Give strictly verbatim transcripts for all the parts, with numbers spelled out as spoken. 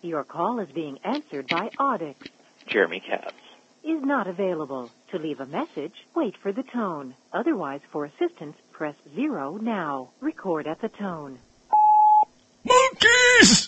Your call is being answered by Audix. Jeremy Katz. Is not available. To leave a message, wait for the tone. Otherwise, for assistance, press zero now. Record at the tone. Monkeys!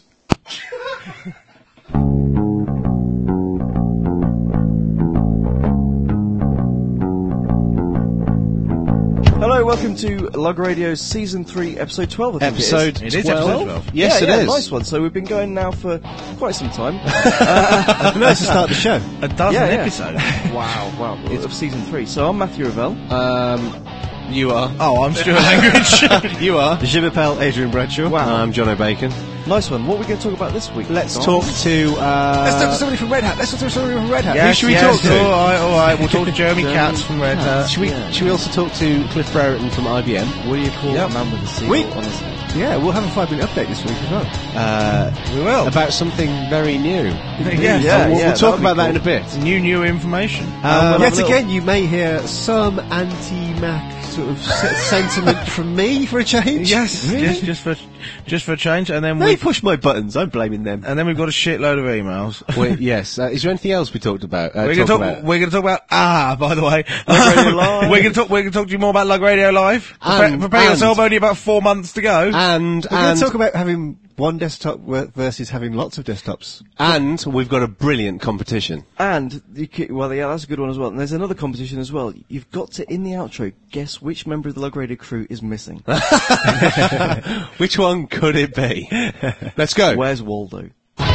Hello, welcome to Lug Radio's Season three, Episode twelve, I think Episode it is. It is episode twelve. Yes, Yeah, it yeah, is. nice one. So we've been going now for quite some time. uh, nice to start the show. A dozen Yeah, yeah. episodes. Wow, wow. It's of Season three. So I'm Matthew Revell. Um, you are. Oh, I'm Stuart Langridge. You are. The Jimapel, Adrian Bradshaw. Wow. I'm John O'Bacon. Nice one. What are we going to talk about this week? Let's Don? talk to, uh... Let's talk to somebody from Red Hat. Let's talk to somebody from Red Hat. Who should we yes, talk to? All right, all right. We'll talk to Jeremy Jeremy Katz from Red Hat. Should we, Yeah. should we also talk to Cliff Brereton from I B M? What do you call Yep. a man with a seagull We- on his head? Yeah, we'll have a five-minute update this week as well. Uh, We will. about something very new. Yeah, Yeah, we'll, yeah, we'll talk that'll be about that cool. in a bit. New, new information. Um, we'll have yet a little- again, you may hear some anti-Mac sort of se- sentiment from me for a change. Yes, Really? just, just for, just for a change, and then They we, push my buttons. I'm blaming them. and then we've got a shitload of emails. Wait, yes. Uh, is there anything else we talked about? Uh, We're going to talk talk. about? We're going to talk about ah. By the way, Lug Radio Live. we're going to talk. We're going to talk to you more about Lug Radio Live. Prepare, And- prepare and- yourself. Only about four months to go. And Uh, we're going and- to talk about having one desktop wor- versus having lots of desktops. And we've got a brilliant competition. And, you ca- well, yeah, that's a good one as well. And there's another competition as well. You've got to, in the outro, guess which member of the Lug Radio crew is missing. Which one could it be? Let's go. Where's Waldo?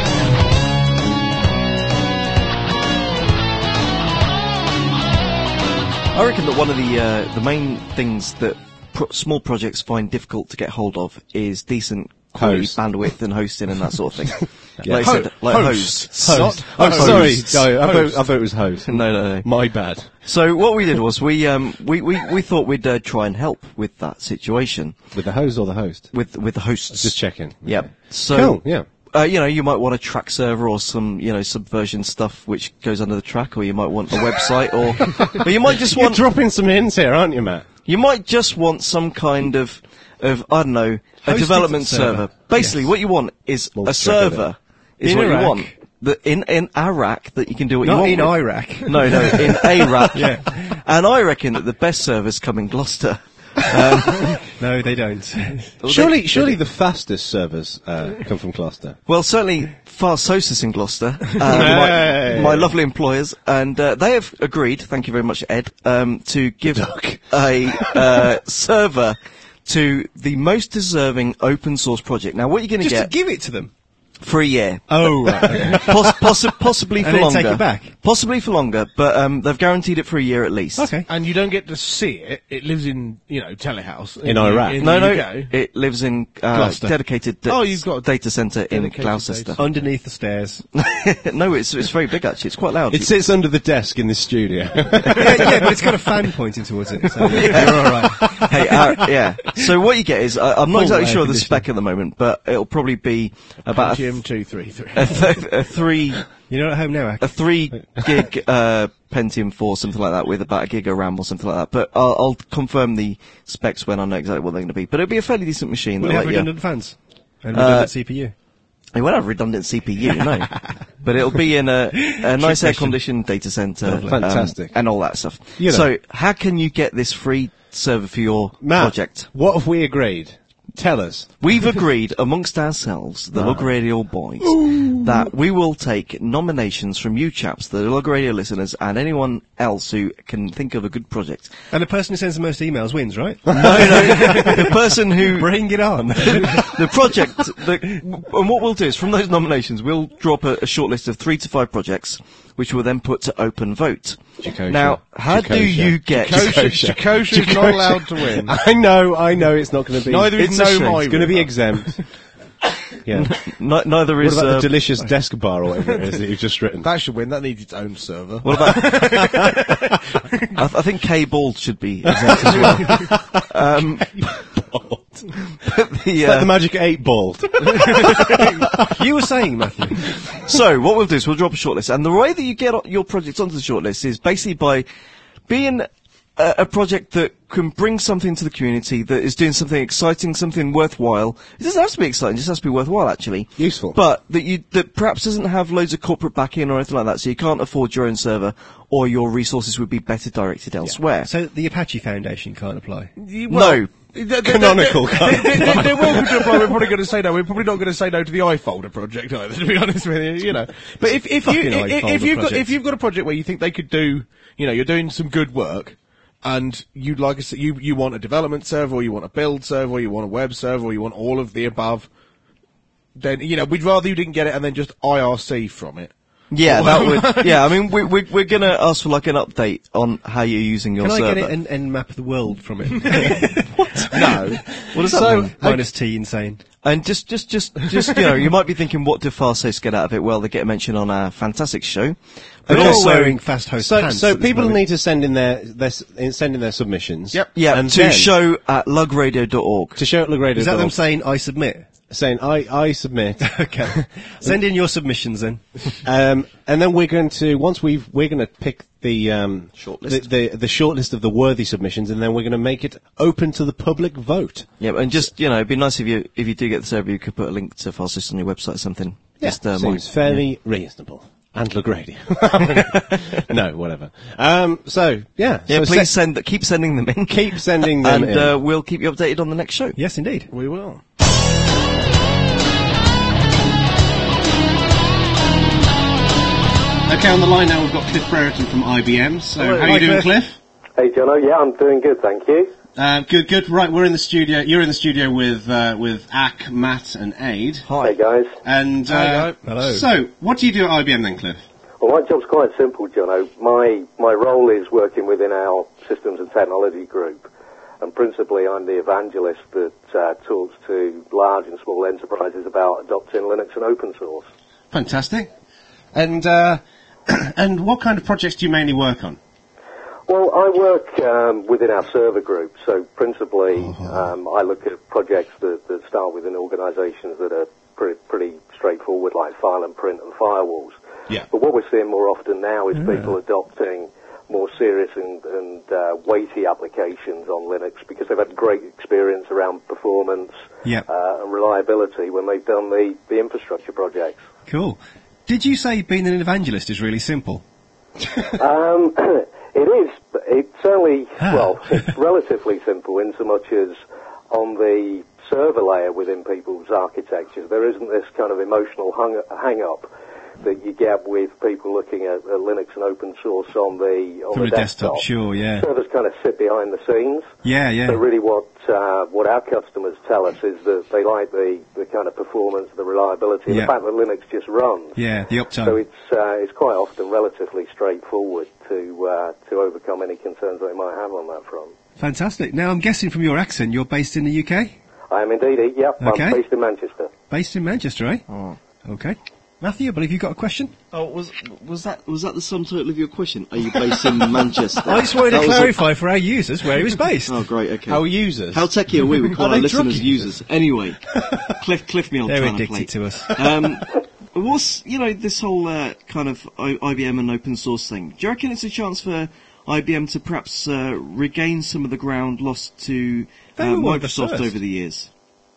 I reckon that one of the uh, the main things that pro- small projects find difficult to get hold of is decent quality Host. bandwidth and hosting and that sort of thing. Yeah. Like I said, like Host. hosts. Host. Not Oh, host. sorry. Hosts. No, I, thought, Hosts. I thought it was host. No, no, no. My bad. So what we did was we um we we, we thought we'd uh, try and help with that situation With the hose or the host? with with the hosts. Just checking. Yep. So Cool, yeah. Uh, you know, you might want a track server or some, you know, subversion stuff which goes under the track, or you might want a website, or, or you might just You're want, dropping some hints here, aren't you, Matt? you might just want some kind of, of I don't know, a Hosted development server. server. Basically, Yes. what you want is We'll a check it server. Is In what Iraq. you want. The, in in Iraq that you can do what Not you want. in with. Iraq. No, no, in Iraq. Yeah. And I reckon that the best servers come in Gloucester. No, they don't. Surely- surely the fastest servers uh, come from Gloucester. Well, certainly Farsosis in Gloucester, uh, Hey. my, my lovely employers, and uh, they have agreed, thank you very much, Ed, um, to give Duck. a uh, server to the most deserving open source project. Now, what you're going to Just to get give it to them. for a year, Oh, right. Okay. Poss- possi- possibly for And then longer, take it back? possibly for longer, but um, they've guaranteed it for a year at least. Okay. And you don't get to see it. It lives in, you know, telehouse In Iraq. In No, the no, U K. it lives in uh, Gloucester. dedicated Oh, you've got a data center in dedicated Gloucester. data Underneath the stairs. No, it's it's very big actually. It's quite loud. It sits under the desk in this studio. yeah, yeah, but it's got a fan pointing towards it. So you're all right. Hey, uh, yeah. So what you get is, uh, I'm not Full exactly air sure of the conditioning. spec at the moment, but it'll probably be about a, Pentium two three three. a, th- a three You're not at home now, Ak. a three gig uh, Pentium four, something like that, with about a gig of RAM or something like that. But I'll, I'll confirm the specs when I know exactly what they're going to be. But it'll be a fairly decent machine. Will it that'll have let you- redundant fans? And Uh, redundant C P U? It won't have redundant C P U, no. But it'll be in a, a nice air-conditioned data center. Lovely. Fantastic. And all that stuff. You know. So, how can you get this free server for your Matt, project? what have we agreed? Tell us. We've agreed amongst ourselves, the Lug Radio boys, that we will take nominations from you chaps, the Lug Radio listeners, and anyone else who can think of a good project. And the person who sends the most emails wins, right? No, no, the person who... Bring it on. the project, the, and what we'll do is, from those nominations, we'll drop a, a short list of three to five projects, which we'll then put to open vote. Jacosha. Now, how do Jacosha. you get... Jacosha Jacosha is not allowed to win. I know, I know it's not going to be. Neither is it's No a shame. My It's going to be River. exempt. Yeah. N- neither What is... about uh, the delicious desk bar or whatever it is that you've just written? That should win. That needs its own server. What about? I, th- I think K Bald should be exempt as well. Um, but the, Like uh, the magic eight ball. You were saying, Matthew. so what we'll do is we'll drop a shortlist, and the way that you get o- your project onto the shortlist is basically by being a, a project that can bring something to the community, that is doing something exciting, something worthwhile. It doesn't have to be exciting; it just has to be worthwhile, actually. Useful. But that you that perhaps doesn't have loads of corporate backing or anything like that, so you can't afford your own server, or your resources would be better directed elsewhere. So the Apache Foundation can't apply. No. Canonical. They, they, they, they're welcome to apply. We're probably going to say no. We're probably not going to say no to the iFolder project either. To be honest with you, you know. But if if you Fucking if, if iFolder you've got project. if you've got a project where you think they could do, you know, you're doing some good work, and you'd like us, you you want a development server, or you want a build server, or you want a web server, or you want all of the above, then you know we'd rather you didn't get it and then just I R C from it. Yeah, that would. Yeah, I mean, we, we, we're going to ask for like an update on how you're using your Can server. I get it and, and map the world from it? No. What does that So, mean? minus T insane. And just, just, just, just, you know, you might be thinking, what do Farsos get out of it? Well, they get a mention on our fantastic show. But But also also, wearing fast host So, pants. so at this people moment. need to send in their, their s- in- send in their submissions. Yep. yeah, and to then- show at lugradio dot org. To show at Lagradio. Is that them saying I submit? saying I I submit. Okay. Send in your submissions then. Um, and then we're going to once we've we're going to pick the um, Shortlist. the, the the shortlist of the worthy submissions, and then we're going to make it open to the public vote. Yeah, and just, you know, it'd be nice if you, if you do get the server, you could put a link to Farsos on your website or something. Just, uh, seems my- fairly reasonable. And Lagradio. No, whatever. Um, so yeah, Yeah, so please se- send, keep sending them in. keep sending them and, in. uh, we'll keep you updated on the next show. Yes, indeed. We will. Okay, on the line now we've got Cliff Brereton from I B M. So Hello. how are you Hi, doing, Cliff. Cliff? Hey, Jono. Yeah, I'm doing good, thank you. Uh, good, good. Right, we're in the studio. You're in the studio with uh, with Ak, Matt, and Aid. Hey, guys. And uh, Hello. So, what do you do at I B M then, Cliff? Well, my job's quite simple, Jono. My my role is working within our systems and technology group, and principally I'm the evangelist that uh, talks to large and small enterprises about adopting Linux and open source. Fantastic. And uh, and what kind of projects do you mainly work on? Well, I work um, within our server group, so principally um, I look at projects that, that start within organisations that are pretty, pretty straightforward, like file and print and firewalls. Yeah. But what we're seeing more often now is people adopting more serious and, and uh, weighty applications on Linux because they've had great experience around performance Yep. uh, and reliability when they've done the, the infrastructure projects. Cool. Did you say being an evangelist is really simple? Um, it is. but It's certainly, Ah. well, it's relatively simple in so much as on the server layer within people's architectures, there isn't this kind of emotional hung- hang-up that you get with people looking at, at Linux and open source on the on From the a desktop, desktop. sure, yeah. Servers kind of sit behind the scenes. Yeah, yeah. So really what uh, what our customers tell us is that they like the, the kind of performance, the reliability, and Yeah. the fact that Linux just runs. Yeah, the uptime. So it's uh, it's quite often relatively straightforward to uh, to overcome any concerns they might have on that front. Fantastic. Now, I'm guessing from your accent, you're based in the U K? I am indeed. Yep, Okay. I'm based in Manchester. Based in Manchester, eh? Oh. Okay. Matthew, I believe you've got a question? Oh, was was that was that the sum total of your question? Are you based in Manchester? I just wanted That to was a- clarify for our users where he was based. Oh, great. Okay. Our users. How techy are we? We call Are our they listeners drunk users. Anyway, Cliff, Cliff me on They're trying addicted play. to us. Um, what's you know this whole uh, kind of I- IBM and open source thing? Do you reckon it's a chance for I B M to perhaps uh, regain some of the ground lost to uh, They were one of the Microsoft first. over the years?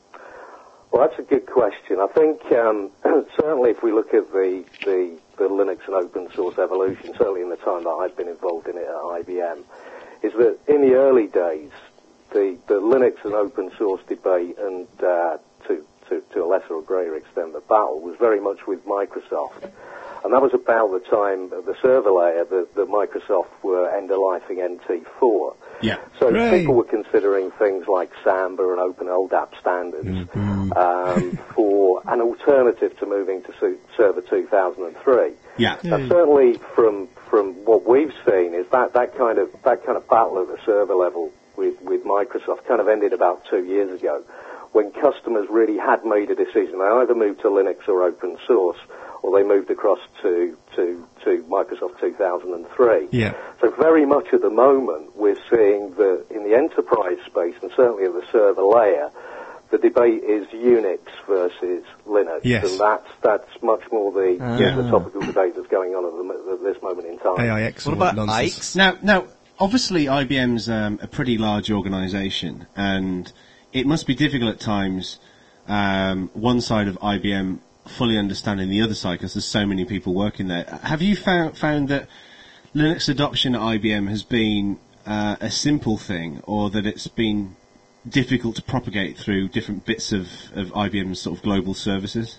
Well, that's a good question. I think um, certainly if we look at the, the the Linux and open source evolution, certainly in the time that I've been involved in it at I B M, is that in the early days, the, the Linux and open source debate and uh, to, to, to a lesser or greater extent the battle was very much with Microsoft. And that was about the time of the server layer that, that Microsoft were end-of-lifing N T four. Yeah. So Hooray. people were considering things like Samba and Open L D A P standards um, for an alternative to moving to su- Server two thousand three. Yeah. Now, certainly from from what we've seen is that, that kind of that kind of battle at the server level with, with Microsoft kind of ended about two years ago, when customers really had made a decision. They either moved to Linux or open source, or they moved across to to, to Microsoft two thousand three. Yeah. So very much at the moment, we're seeing that in the enterprise space, and certainly at the server layer, the debate is Unix versus Linux, Yes. and that's that's much more the, Ah. the topical debate that's going on at, the, mo- at this moment in time. A I X What or about nonsense. Ikes? Now, now, obviously I B M's um, a pretty large organisation, and it must be difficult at times, um, one side of I B M fully understanding the other side, because there's so many people working there. Have you found, found that Linux adoption at I B M has been uh, a simple thing, or that it's been difficult to propagate through different bits of, of I B M's sort of global services?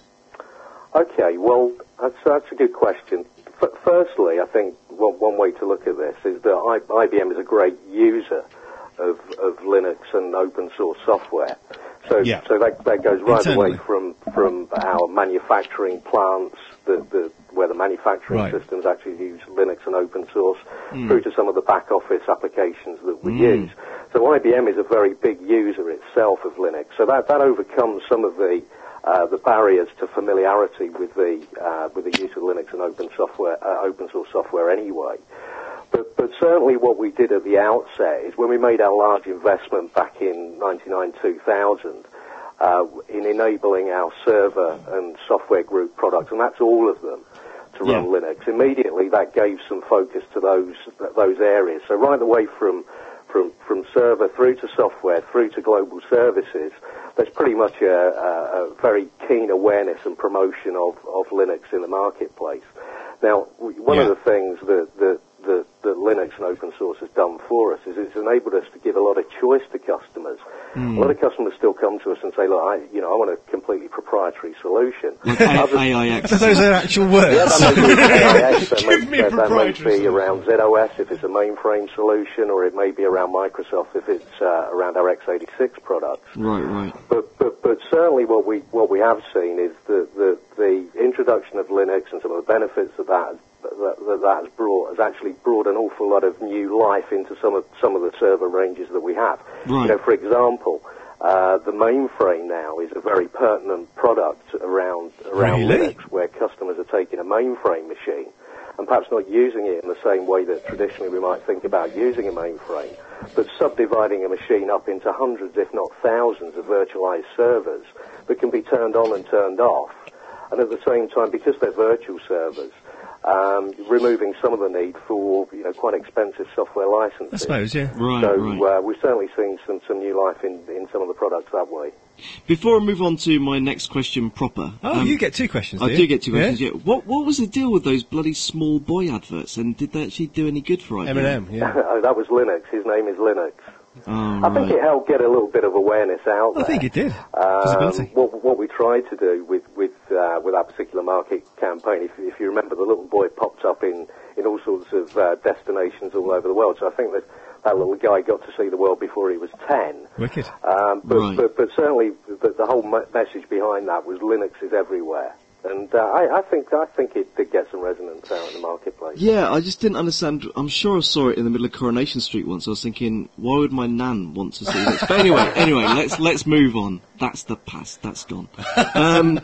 Okay, well, that's, that's a good question. F- firstly, I think one, one way to look at this is that I, I B M is a great user of, of Linux and open source software. So, yeah. so that, that goes right Internally. away from, from our manufacturing plants, the, the, where the manufacturing Right. systems actually use Linux and open source, Mm. through to some of the back office applications that we Mm. use. So I B M is a very big user itself of Linux. So that, that overcomes some of the uh, the barriers to familiarity with the uh, with the use of Linux and open software, uh, open source software anyway. But, but certainly what we did at the outset is when we made our large investment back in ninety-nine two thousand uh, in enabling our server and software group products, and that's all of them, to run Yeah. Linux. Immediately that gave some focus to those those areas. So right away from from from server through to software through to global services, there's pretty much a, a, a very keen awareness and promotion of, of Linux in the marketplace. Now, w- one Yeah. of the things that, that, that, that Linux and open source has done for us is it's enabled us to give a lot of choice to customers. Mm. A lot of customers still come to us and say, look, I, you know, I want a completely proprietary solution. Like A- Others- A I X. So those are actual words. yeah, that may be A I X, that may, Give me a that, that may proprietary be around Z O S if it's a mainframe solution, or it may be around Microsoft if it's uh, around our x eighty-six products. Right, right. But, but, but certainly what we what we have seen is that the, the introduction of Linux and some of the benefits that that, that, that that has brought has actually brought an awful lot of new life into some of some of the server ranges that we have. Right. You know, for example, uh, the mainframe now is a very pertinent product around around Really? Linux, where customers are taking a mainframe machine and perhaps not using it in the same way that traditionally we might think about using a mainframe, but subdividing a machine up into hundreds, if not thousands, of virtualized servers that can be turned on and turned off. And at the same time, because they're virtual servers, um, removing some of the need for, you know, quite expensive software licensing. I suppose, yeah. Right, So right. uh, we've certainly seen some, some new life in, in some of the products that way. Before I move on to my next question proper. Oh, um, you get two questions, I do do you? get two questions, yeah. What what was the deal with those bloody small boy adverts, and did they actually do any good for I B M? M and M, yeah. Oh, that was Linux. His name is Linux. Oh, I think right. it helped get a little bit of awareness out I there. think it did. Um, Visibility. what, what we tried to do with with uh, with that particular market campaign, if, if you remember, the little boy popped up in, in all sorts of uh, destinations all over the world. So I think that that little guy got to see the world before he was ten. Wicked. Um, but, Right. but but certainly the, the whole me- message behind that was Linux is everywhere, and uh, I, I think I think it did get some resonance out in the marketplace. Yeah, I just didn't understand. I'm sure I saw it in the middle of Coronation Street once. I was thinking, why would my nan want to see this? But anyway, anyway, let's let's move on. That's the past. That's gone. Um,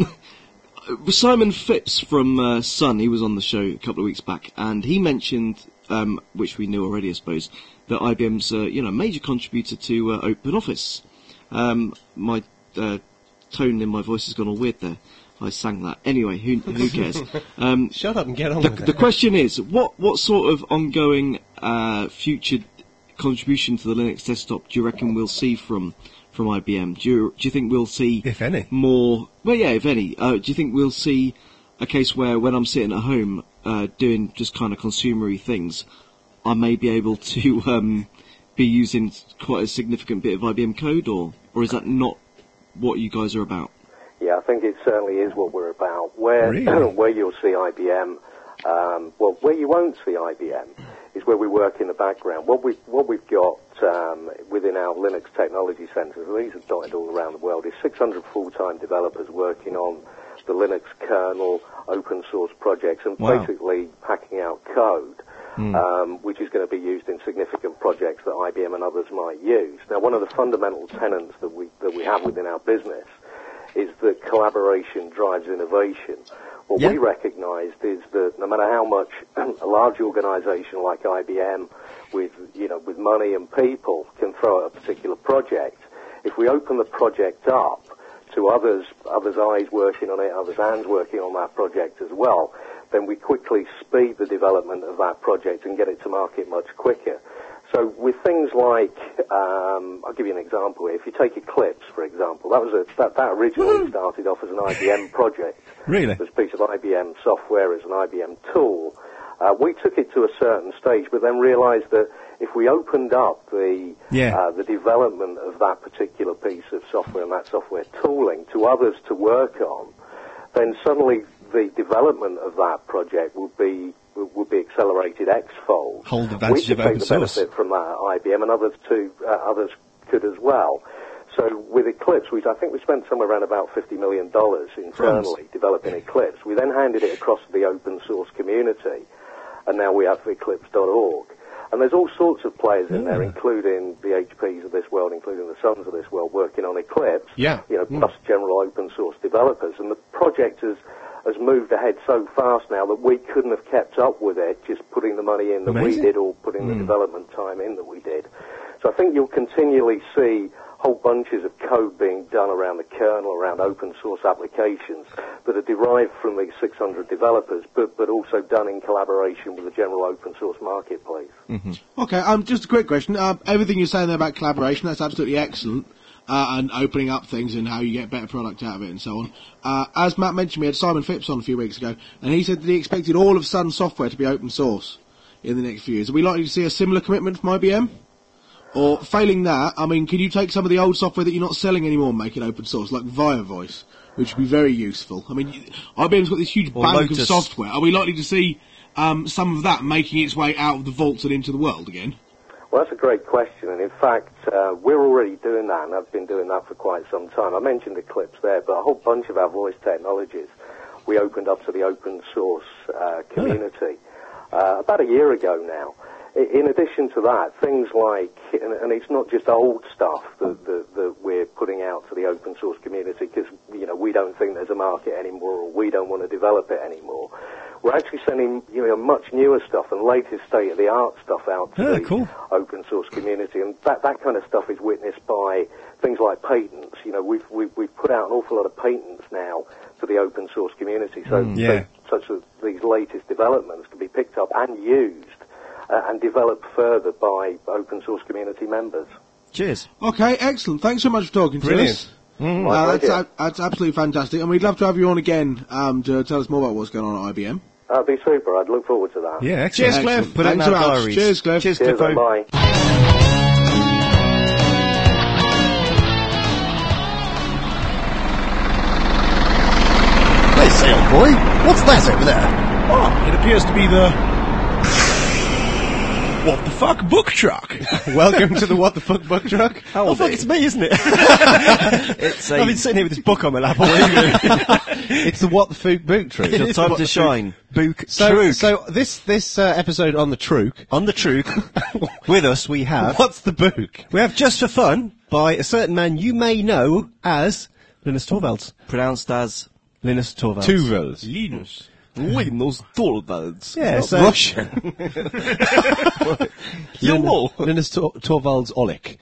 Simon Phipps from uh, Sun, he was on the show a couple of weeks back, and he mentioned, um, which we knew already, I suppose, that I B M's uh, you know major contributor to uh, OpenOffice. Um, my uh, tone in my voice has gone all weird there. I sang that. Anyway, who who cares? Um, Shut up and get on the, with the it. question is, what what sort of ongoing uh, future contribution to the Linux desktop do you reckon we'll see from from I B M? Do you do you think we'll see, If any. more? Well, yeah, if any. Uh, do you think we'll see a case where when I'm sitting at home uh, doing just kind of consumery things, I may be able to um, be using quite a significant bit of I B M code, or or is that not what you guys are about? Yeah, I think it certainly is what we're about. Where Really? where you'll see I B M, um, well, where you won't see I B M is where we work in the background. What we what we've got um, within our Linux technology centres, and these are dotted all around the world, is six hundred full-time developers working on the Linux kernel, open source projects, and Wow. basically packing out code. Um, which is going to be used in significant projects that I B M and others might use. Now, one of the fundamental tenets that we that we have within our business is that collaboration drives innovation. What Yeah. we recognised is that no matter how much a large organisation like I B M, with you know with money and people, can throw at a particular project, if we open the project up to others, others' eyes working on it, others' hands working on that project as well, then we quickly speed the development of that project and get it to market much quicker. So with things like, um, I'll give you an example here. If you take Eclipse, for example, that was a, that, that originally started off as an I B M project. Really? It was a piece of I B M software as an I B M tool. Uh, we took it to a certain stage, but then realised that if we opened up the Yeah. uh, the development of that particular piece of software and that software tooling to others to work on, then suddenly the development of that project would be would be accelerated x-fold. Hold advantage we of could open take the source. benefit from that at I B M, and others too. Uh, others could as well. So with Eclipse, we, I think we spent somewhere around about fifty million dollars internally developing Eclipse. We then handed it across to the open source community, and now we have eclipse dot org. And there's all sorts of players in there, including the H Ps of this world, including the Suns of this world, working on Eclipse. Yeah. You know, plus general open source developers. And the project has, has moved ahead so fast now that we couldn't have kept up with it, just putting the money in that Amazing. we did or putting the development time in that we did. So I think you'll continually see whole bunches of code being done around the kernel, around open source applications that are derived from these six hundred developers, but, but also done in collaboration with the general open source marketplace. Okay, um, just a quick question. Uh, everything you're saying there about collaboration, that's absolutely excellent. Uh, and opening up things and how you get better product out of it and so on. Uh, as Matt mentioned, we had Simon Phipps on a few weeks ago, and he said that he expected all of Sun software to be open source in the next few years. Are we likely to see a similar commitment from I B M? Or failing that, I mean, can you take some of the old software that you're not selling anymore and make it open source, like Via Voice, which would be very useful? I mean, you- I B M's got this huge Or bank of Lotus. software. Are we likely to see um, some of that making its way out of the vaults and into the world again? Well, that's a great question, and in fact, uh, we're already doing that, and I've been doing that for quite some time. I mentioned Eclipse there, but a whole bunch of our voice technologies we opened up to the open source uh, community uh, about a year ago now. I- In addition to that, things like, and, and it's not just old stuff that, that, that we're putting out to the open source community because, you know, we don't think there's a market anymore or we don't want to develop it anymore. We're actually sending, you know, much newer stuff and latest state-of-the-art stuff out to Oh, the cool. open source community, and that, that kind of stuff is witnessed by things like patents. You know, we've, we've, we've put out an awful lot of patents now to the open source community, so, yeah. so such that these latest developments can be picked up and used uh, and developed further by open source community members. Cheers. Okay, excellent. Thanks so much for talking to Brilliant. us. My Uh, that's, pleasure. a- that's absolutely fantastic, and we'd love to have you on again um, to tell us more about what's going on at I B M. That'd be super. I'd look forward to that. Yeah, excellent. Cheers, Cliff. Excellent. Put it in Thanks our so much. diaries. Cheers, Cliff. Cheers, Cheers, Cliffo. bye. I say, old boy, what's that over there? Oh, it appears to be the What the Fuck book truck. Welcome to the What the Fuck book truck. How oh, old fuck, are it's you? me, isn't it? It's a I've been sitting here with this book on my lap all evening. It's the What the Fuck book truck. It's your It's time What to the shine. Book so, Truc. so this this uh, episode on the Truc. On the truth, with us we have What's the book? We have Just for Fun by a certain man you may know as Linus Torvalds. pronounced as Linus Torvalds. Tuvels. Linus. Linus Torvalds. Yeah, Not so Russian. Linus, Linus Tor- Torvalds Oleg.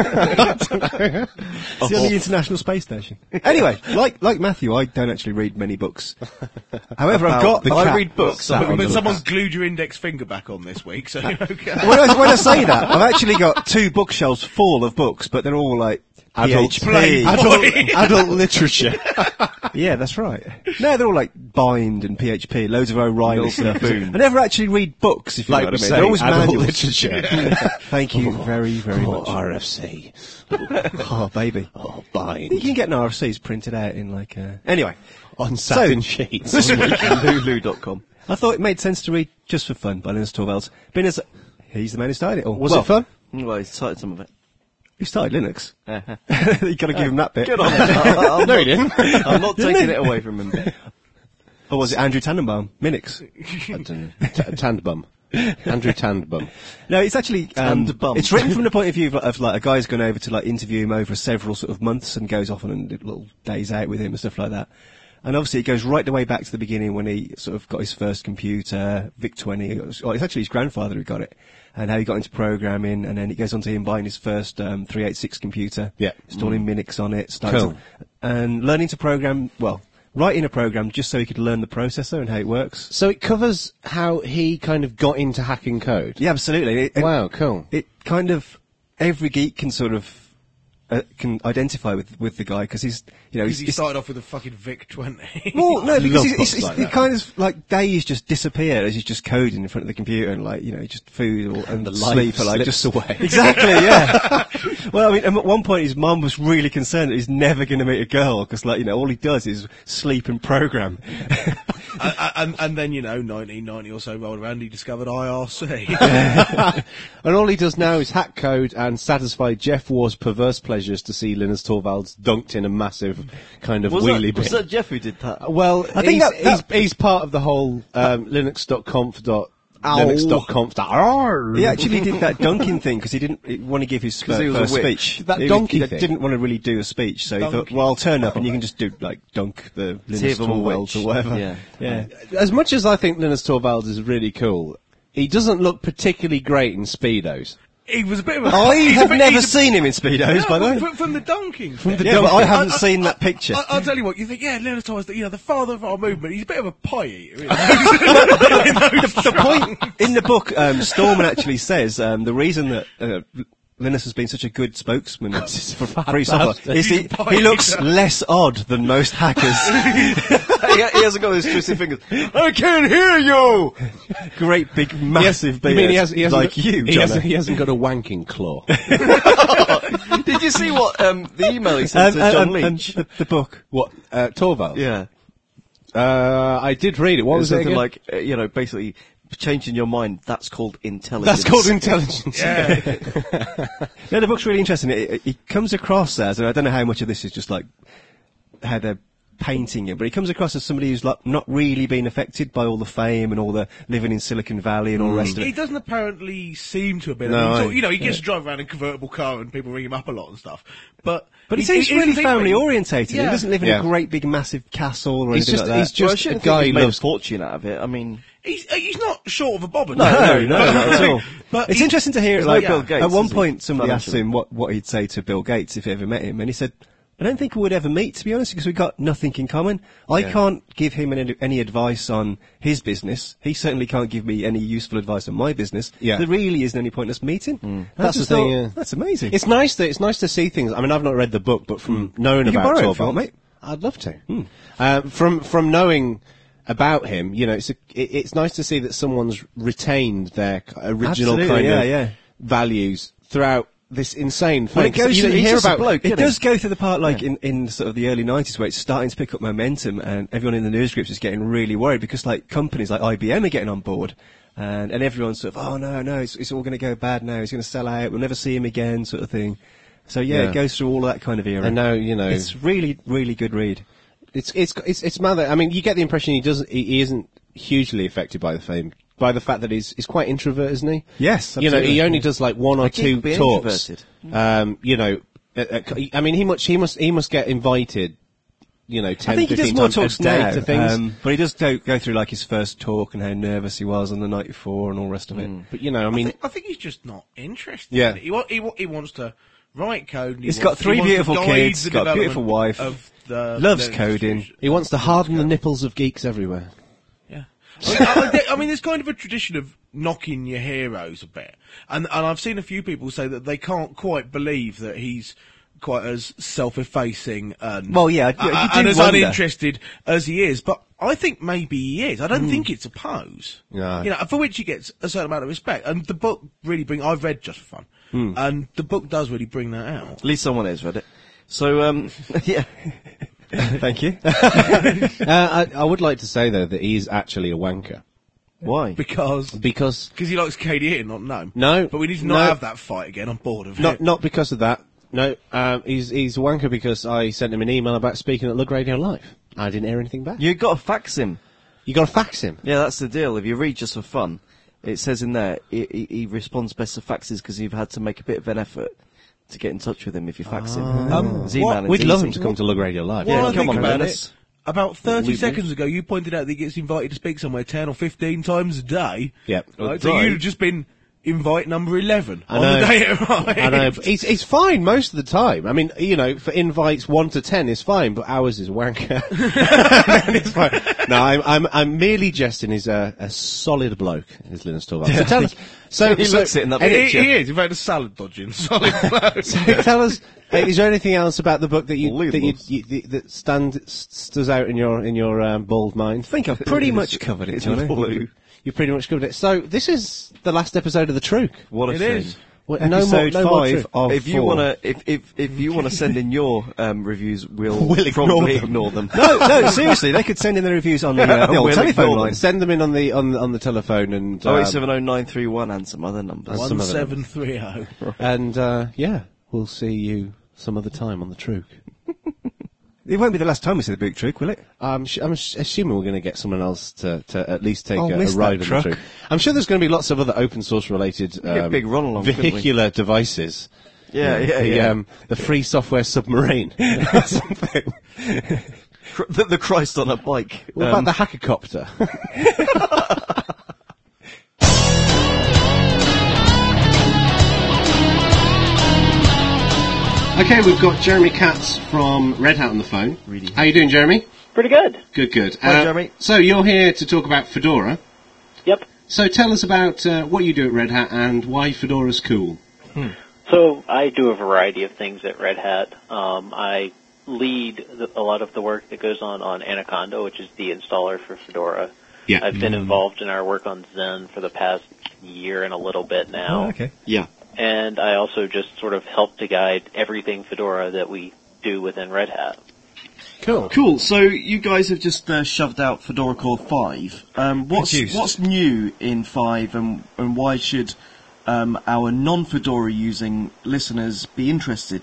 It's on the International Space Station. Anyway, like like Matthew, I don't actually read many books. However, I've got the I cat read books. sat on But the- someone's glued your index finger back on this week, so you're okay. when, I, when I say that, I've actually got two bookshelves full of books, but they're all like Adult P H P, Playboy. adult, adult literature. Yeah, that's right. No, they're all like Bind and P H P, loads of O'Reilly stuff. I never actually read books, if you Like know what I we mean. say, They're always adult manuals. literature. Thank you very, very Oh, much. R F C. Oh, baby. Oh, bind. You can get an R F Cs printed out in like a... Anyway. On satin So- sheets. Lulu dot com. I thought it made sense to read Just for Fun by Linus Torvalds. Being as he's the man who started it all. Was Well, it fun? Well, I started some of it. Who started Linux? you got to give him that bit. Good on him. No, he didn't. I'm not Didn't taking he? it away from him. Or was it Andrew Tannenbaum? Minix. I don't know. T- Tandbum. Andrew Tandbum. No, it's actually um, Tannenbaum. it's written from the point of view of, of like a guy's gone over to like interview him over several sort of months and goes off on little days out with him and stuff like that. And obviously it goes right the way back to the beginning when he sort of got his first computer, VIC twenty. It was, well, it's actually his grandfather who got it. And how he got into programming, and then it goes on to him buying his first um, three eighty-six computer, Yeah. installing Minix on it, starting Cool. to- and learning to program, well, writing a program just so he could learn the processor and how it works. So it covers how he kind of got into hacking code. Yeah, absolutely. It, Wow, cool. It kind of every geek can sort of uh, can identify with with the guy because he's you know Because he's, he started off with a fucking Vic twenty. well, no, I because love he's, books he's, like he that. kind of like days just disappear as he's just coding in front of the computer and like you know just food or, and the sleep life are like slips just away. Exactly, yeah. Well, I mean, at one point his mum was really concerned that he's never going to meet a girl because like you know all he does is sleep and program. and, and, and then, you know, nineteen ninety or so rolled around, he discovered I R C. And all he does now is hack code and satisfy Jeff Waugh's perverse pleasures to see Linus Torvalds dunked in a massive kind of Was wheelie that, bin. was that Jeff who did that? Well, I think he's, that- that- he's, he's part of the whole um, Linux dot conf dot Linux dot conf dot arr. He actually did that dunking thing because he didn't he want to give his 'Cause fir- he was a first witch. speech. That he, donkey he thing. didn't want to really do a speech, so he thought, Donkey. well, I'll turn up and you can just do like dunk the Linus Save him a Torvalds witch. or whatever. Yeah. yeah. As much as I think Linus Torvalds is really cool, he doesn't look particularly great in Speedos. He was a bit of a... I he's a have bit- never he's a- seen him in speedos, Yeah, by the way. From, from the dunking. From the Yeah, but I haven't seen that picture. I, I'll tell you what, you think, yeah, Leonard Torres, you know, the father of our movement, he's a bit of a pie eater. Isn't he? The point in the book, um, Storman actually says um, the reason that uh, Linus has been such a good spokesman for free software is he, he looks less odd than most hackers. he, he hasn't got those twisted fingers. I can't hear you! Great big massive You beard mean he, has, he hasn't like got, you, he Jono. hasn't, he hasn't got a wanking claw. Did you see what um, the email he sent Um, to John um, Leach? um, the, the book. What, uh, Torvalds? yeah, Uh, I did read it. What it was was it something again? like uh, you know, basically changing your mind. That's called intelligence. That's called intelligence. No, the book's really interesting. It, it, it comes across as, and I don't know how much of this is just like how they're painting it, but it comes across as somebody who's like not really been affected by all the fame and all the living in Silicon Valley and all the rest of He it. doesn't apparently seem to have been. No, I mean, I- so, you know, he gets to drive around in a convertible car and people ring him up a lot and stuff. But But he he- seems he really isn't family thinking- orientated. Yeah. He doesn't live in Yeah. a great big massive castle or He's anything just- like that. he's Well, I just shouldn't a guy think he's who made loves- a fortune out of it. I mean, He's, uh, he's not short of a bob. No, no, no, not at all. But It's he- interesting to hear. He's Like like Bill Gates, at one isn't he? point, somebody asked Financially. him what what he'd say to Bill Gates if he ever met him, and he said, "I don't think we would ever meet, to be honest, because we've got nothing in common. I can't give him any, any advice on his business. He certainly can't give me any useful advice on my business. Yeah. There really isn't any point in us meeting." And I That's just the thing, thought, yeah. That's amazing. It's nice that it's nice to see things. I mean, I've not read the book, but from knowing You can about borrow it Torvalds, if you want, mate. I'd love to. Uh, from from knowing about him, you know, it's a, it, it's nice to see that someone's retained their k- original Absolutely, kind yeah, of yeah. values throughout this insane Well, thing. it goes you, through, you he's hear just a about bloke, it isn't he? does go through the part like in, in sort of the early nineties where it's starting to pick up momentum and everyone in the news groups is getting really worried because like companies like I B M are getting on board and, and everyone's sort of, oh no, no, it's, it's all going to go bad now, he's going to sell out, we'll never see him again sort of thing. So yeah, Yeah. it goes through all that kind of era. And now, you know, It's really, really good read. it's it's it's it's mother. I mean, you get the impression he doesn't. He, he isn't hugely affected by the fame, by the fact that he's he's quite introvert, isn't he? Yes, You know, he absolutely. only does like one or I two keep being talks. introverted. Um, you know, uh, uh, I mean, he much he must he must get invited. You know, ten, I think he does fifteen more times a talks day now, to things. um, but he does go, go through like his first talk and how nervous he was on the night before and all the rest of it. but you know, I I mean, think, I think he's just not interested. Yeah. in it. He, wa- he, wa- he wants to write code. And he He's wants, got three he wants to beautiful guide kids, the got a beautiful development wife, of the loves Linux coding. distribution. he wants to harden the nipples of geeks everywhere. Yeah. I mean, I, I- I mean, there's kind of a tradition of knocking your heroes a bit, and and I've seen a few people say that they can't quite believe that he's quite as self-effacing and Well, yeah, you- you uh, do and as wonder. uninterested as he is. But I think maybe he is. I don't think it's a pose. No. You know, for which he gets a certain amount of respect. And the book really bring. I've read Just for Fun, and the book does really bring that out. at least someone has read it. So um, yeah, Thank you. uh, I, I would like to say though that he's actually a wanker why? Because because because he likes K D E and not no. No, But we need to no. not have that fight again. I'm bored of not it. not because of that. No, um, he's he's a wanker because I sent him an email about speaking at Lug Radio Live. I didn't hear anything back. You got to fax him. You got to fax him. Yeah, that's the deal. If you read Just for Fun, it says in there he, he, he responds best to faxes because you've had to make a bit of an effort to get in touch with him if you fax him. Um, His what- email We'd is love easy. him to come to Lug Radio Live. Well, Yeah, I come think on, about Dennis. it. About thirty Leave seconds me. ago, you pointed out that he gets invited to speak somewhere ten or fifteen times a day. Yep. Right? Right. So you'd have just been invite number eleven I on know. the day it arrived. I know. but It's, it's fine most of the time. I mean, you know, for invites one to ten is fine, but ours is wanker. It's fine. No, I'm, I'm, I'm merely jesting. He's a, a solid bloke, is Linus Torvalds. So tell us, so, He so, looks it in that He, picture. he is, in fact, a salad dodging, solid bloke. so tell us, uh, is there anything else about the book that you, Believe that you, us. you, you that stand, stands out in your, in your, um, bald mind? I think I've pretty much covered it, it's Johnny. blue. You pretty much covered it. So this is the last episode of the Trook. What a It thing. is. Well, no more, Episode no more five Trook. of If you four. wanna, if if if you wanna send in your um, reviews, we'll, We'll ignore probably them. ignore them. No, no, No, seriously, they could send in their reviews on the, uh, the old We'll telephone ignore line. them. Send them in on the on the, on the telephone and Oh um, eight seven oh nine three one and some other numbers. some One other seven three zero. and uh, yeah, we'll see you some other time on the Trook. It won't be the last time we see the big trick, will it? I'm, sh- I'm sh- assuming we're going to get someone else to, to at least take I'll a, a miss ride that on the truck. Trook. I'm sure there's going to be lots of other open source related get a um, big run along, couldn't we? vehicular devices. Yeah, yeah, the, yeah. Um, the free software submarine or something. Cr- the, the Christ on a bike. What Um, about the hackercopter? Okay, we've got Jeremy Katz from Red Hat on the phone. Really? How you doing, Jeremy? Pretty good. Good, good. Hi, Jeremy. So you're here to talk about Fedora. Yep. So tell us about uh, what you do at Red Hat and why Fedora's cool. So I do a variety of things at Red Hat. Um, I lead the, a lot of the work that goes on on Anaconda, which is the installer for Fedora. Yeah. I've been involved in our work on Zen for the past year and a little bit now. Oh, okay. Yeah. And I also just sort of help to guide everything Fedora that we do within Red Hat. Cool. Cool. So you guys have just uh, shoved out Fedora Core five. Um, what's Produced. what's new in five, and and why should um, our non-Fedora using listeners be interested?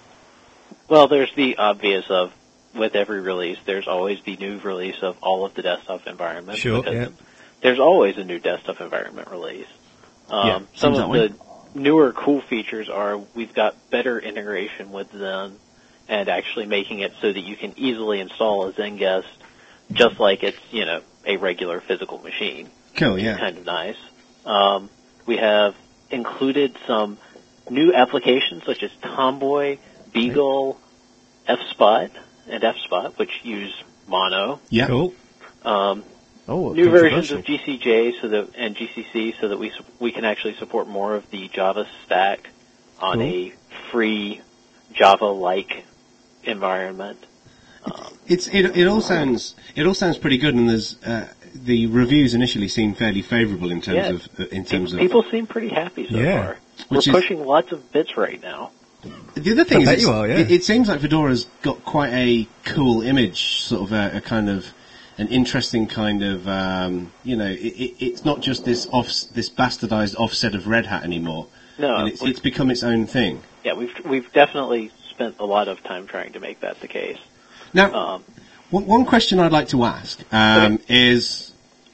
Well, there's the obvious of, with every release, there's always the new release of all of the desktop environments. Sure, because yeah. There's always a new desktop environment release. Um, Yeah, some seems of that way. the newer cool features are we've got better integration with Zen and actually making it so that you can easily install a Zenguest just like it's, you know, a regular physical machine. Cool, Which is yeah. kind of nice. Um, we have included some new applications such as Tomboy, Beagle, F-Spot, and F-Spot, which use Mono. Yeah. Cool. Um, Oh, new versions controversial. of G C J so that and G C C so that we su- we can actually support more of the Java stack on Cool. a free Java-like environment. Um, It's it, it all sounds it all sounds pretty good, and there's uh, the reviews initially seem fairly favourable in terms Yeah. of uh, in terms of. people seem pretty happy so Yeah. far. We're Which is- pushing lots of bits right now. The other thing I is, bet it's- you are, yeah. it, it seems like Fedora's got quite a cool image, sort of a, a kind of an interesting kind of, um, you know, it, it, it's not just this off this bastardized offset of Red Hat anymore. No, and it's, we- it's become its own thing. Yeah, we've we've definitely spent a lot of time trying to make that the case. Now, Um, one, one question I'd like to ask um, is,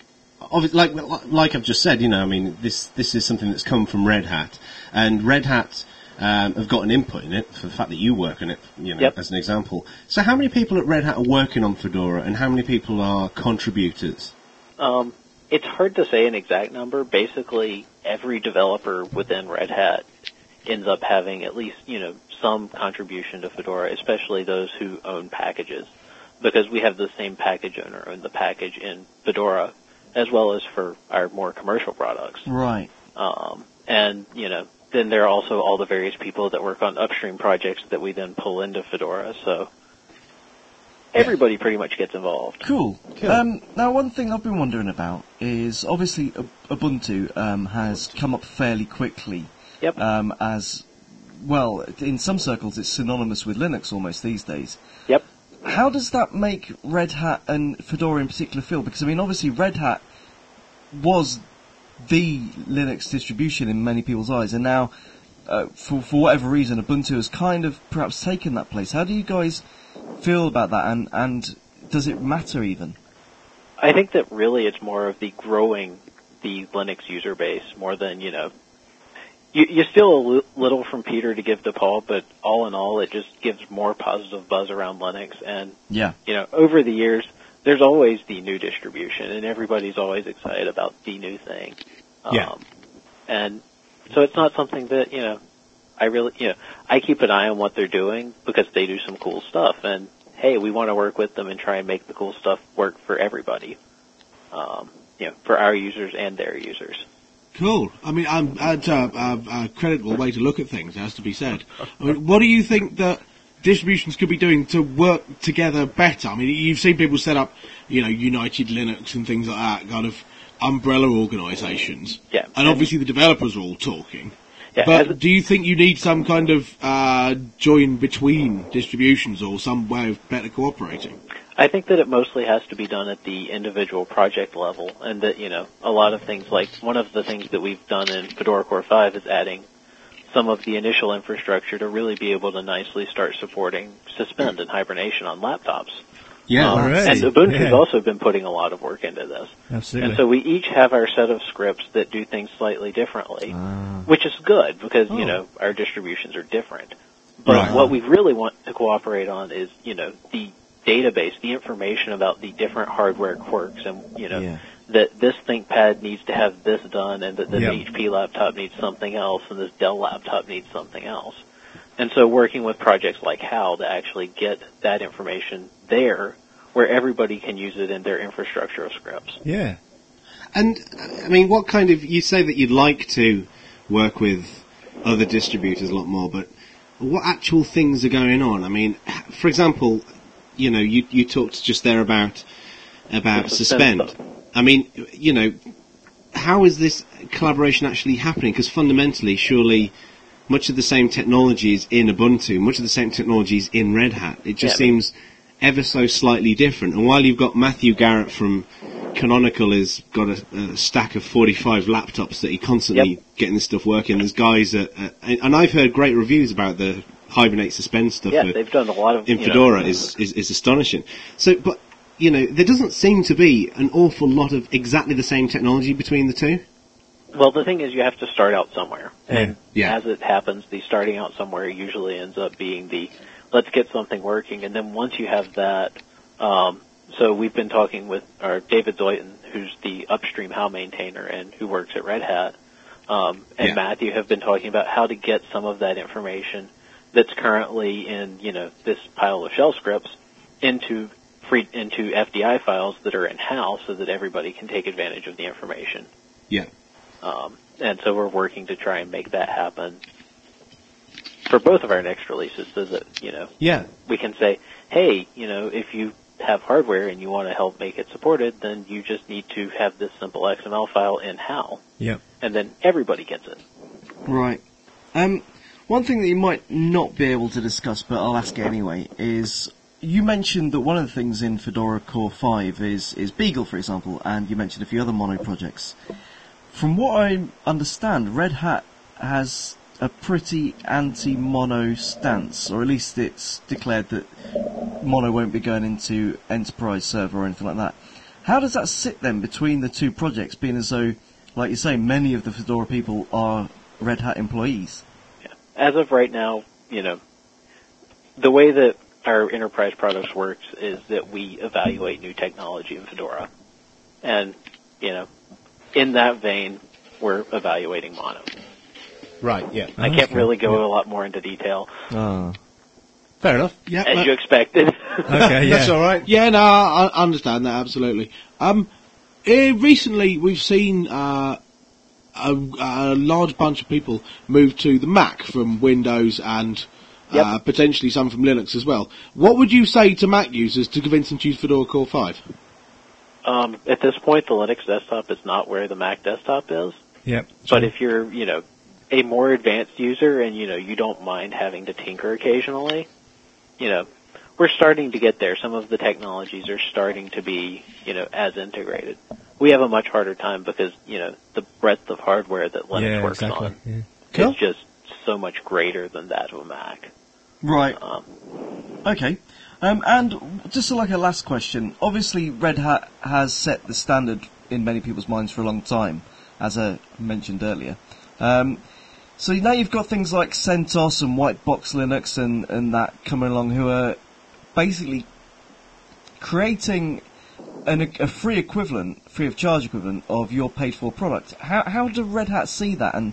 obvi- like like I've just said, you know, I mean, this this is something that's come from Red Hat, and Red Hat um, have got an input in it for the fact that you work on it, you know, Yep. as an example. So, how many people at Red Hat are working on Fedora, and how many people are contributors? Um, it's hard to say an exact number. Basically, every developer within Red Hat ends up having at least, you know, some contribution to Fedora, especially those who own packages, because we have the same package owner own the package in Fedora, as well as for our more commercial products. Right. Um, and, you know, then there are also all the various people that work on upstream projects that we then pull into Fedora, so everybody pretty much gets involved. Cool. Um, now, one thing I've been wondering about is obviously U- Ubuntu um, has come up fairly quickly. Yep. Um, as well, in some circles, it's synonymous with Linux almost these days. Yep. How does that make Red Hat and Fedora in particular feel? Because I mean, obviously, Red Hat was the Linux distribution in many people's eyes, and now, uh, for for whatever reason, Ubuntu has kind of perhaps taken that place. How do you guys feel about that, and and does it matter even? I think that really it's more of the growing the Linux user base more than, you know, you, you steal a li- little from Peter to give to Paul, but all in all, it just gives more positive buzz around Linux. And, Yeah. you know, over the years, there's always the new distribution, and everybody's always excited about the new thing. Um, Yeah. And So it's not something that, you know, I really, you know, I keep an eye on what they're doing because they do some cool stuff. And, hey, we want to work with them and try and make the cool stuff work for everybody, um, you know, for our users and their users. Cool. I mean, um, that's a, a, a credible way to look at things, has to be said. I mean, what do you think that distributions could be doing to work together better? I mean, you've seen people set up, you know, United Linux and things like that, kind of umbrella organisations. Yeah. And obviously the developers are all talking. Yeah, but a, do you think you need some kind of uh, join between distributions or some way of better cooperating? I think that it mostly has to be done at the individual project level, and that, you know, a lot of things, like one of the things that we've done in Fedora Core five is adding some of the initial infrastructure to really be able to nicely start supporting suspend and hibernation on laptops. Yeah, um, right. And Ubuntu's Yeah. also been putting a lot of work into this. Absolutely. And so we each have our set of scripts that do things slightly differently, Ah. which is good because, Oh. you know, our distributions are different. But Right. what we really want to cooperate on is, you know, the database, the information about the different hardware quirks and, you know, Yeah. that this ThinkPad needs to have this done and that this Yep. H P laptop needs something else and this Dell laptop needs something else. And so working with projects like HAL to actually get that information there where everybody can use it in their infrastructure of scripts. Yeah. And, I mean, what kind of, you say that you'd like to work with other distributors a lot more, but what actual things are going on? I mean, for example, you know, you, you talked just there about, about The suspend. suspend stuff. I mean, you know, how is this collaboration actually happening? Because fundamentally, surely, much of the same technology is in Ubuntu, much of the same technology is in Red Hat. It just Yeah, I mean- seems ever so slightly different. And while you've got Matthew Garrett from Canonical has got a, a stack of forty-five laptops that he constantly Yep. getting this stuff working, there's guys at, at, and I've heard great reviews about the Hibernate Suspend stuff Yeah, with- they've done a lot of, in you know, Fedora is, is, is astonishing. So, but, you know, there doesn't seem to be an awful lot of exactly the same technology between the two. Well, the thing is, you have to start out somewhere, and Yeah. as it happens, the starting out somewhere usually ends up being the let's get something working, and then once you have that, um, so we've been talking with our David Zoyton, who's the upstream HAL maintainer and who works at Red Hat, um, and Yeah. Matthew have been talking about how to get some of that information that's currently in, you know, this pile of shell scripts into free into F D I files that are in HAL, so that everybody can take advantage of the information. Yeah. Um, and so we're working to try and make that happen for both of our next releases so that, you know, Yeah. we can say, hey, you know, if you have hardware and you want to help make it supported, then you just need to have this simple X M L file in HAL. Yeah. And then everybody gets it. Right. Um, one thing that you might not be able to discuss, but I'll ask it anyway, is you mentioned that one of the things in Fedora Core five is, is Beagle, for example, and you mentioned a few other Mono projects. From what I understand, Red Hat has a pretty anti-Mono stance, or at least it's declared that Mono won't be going into enterprise server or anything like that. How does that sit then between the two projects, being as though, like you say, many of the Fedora people are Red Hat employees? Yeah. As of right now, you know, the way that our enterprise products works is that we evaluate new technology in Fedora. And, you know, in that vein, we're evaluating Mono. Right, yeah. I can't okay. really go Yeah. a lot more into detail, Ah. Fair enough. Yeah, as uh, you expected. Okay, yeah. That's all right. yeah, no, I I understand that absolutely. Um, eh, recently we've seen uh, a, a large bunch of people move to the Mac from Windows and uh, Yep. potentially some from Linux as well. What would you say to Mac users to convince them to use Fedora Core five? Um, at this point, the Linux desktop is not where the Mac desktop is. Yep. But if you're, you know, a more advanced user and, you know, you don't mind having to tinker occasionally, you know, we're starting to get there. Some of the technologies are starting to be, you know, as integrated. We have a much harder time because, you know, the breadth of hardware that Linux yeah, works exactly. on Yeah. Cool. is just so much greater than that of a Mac. Right. Um, Okay. Um, and just like a last question, obviously Red Hat has set the standard in many people's minds for a long time, as I mentioned earlier. Um, so now you've got things like CentOS and White Box Linux and, and that coming along, who are basically creating an, a free equivalent, free of charge equivalent of your paid for product. How, how do Red Hat see that? And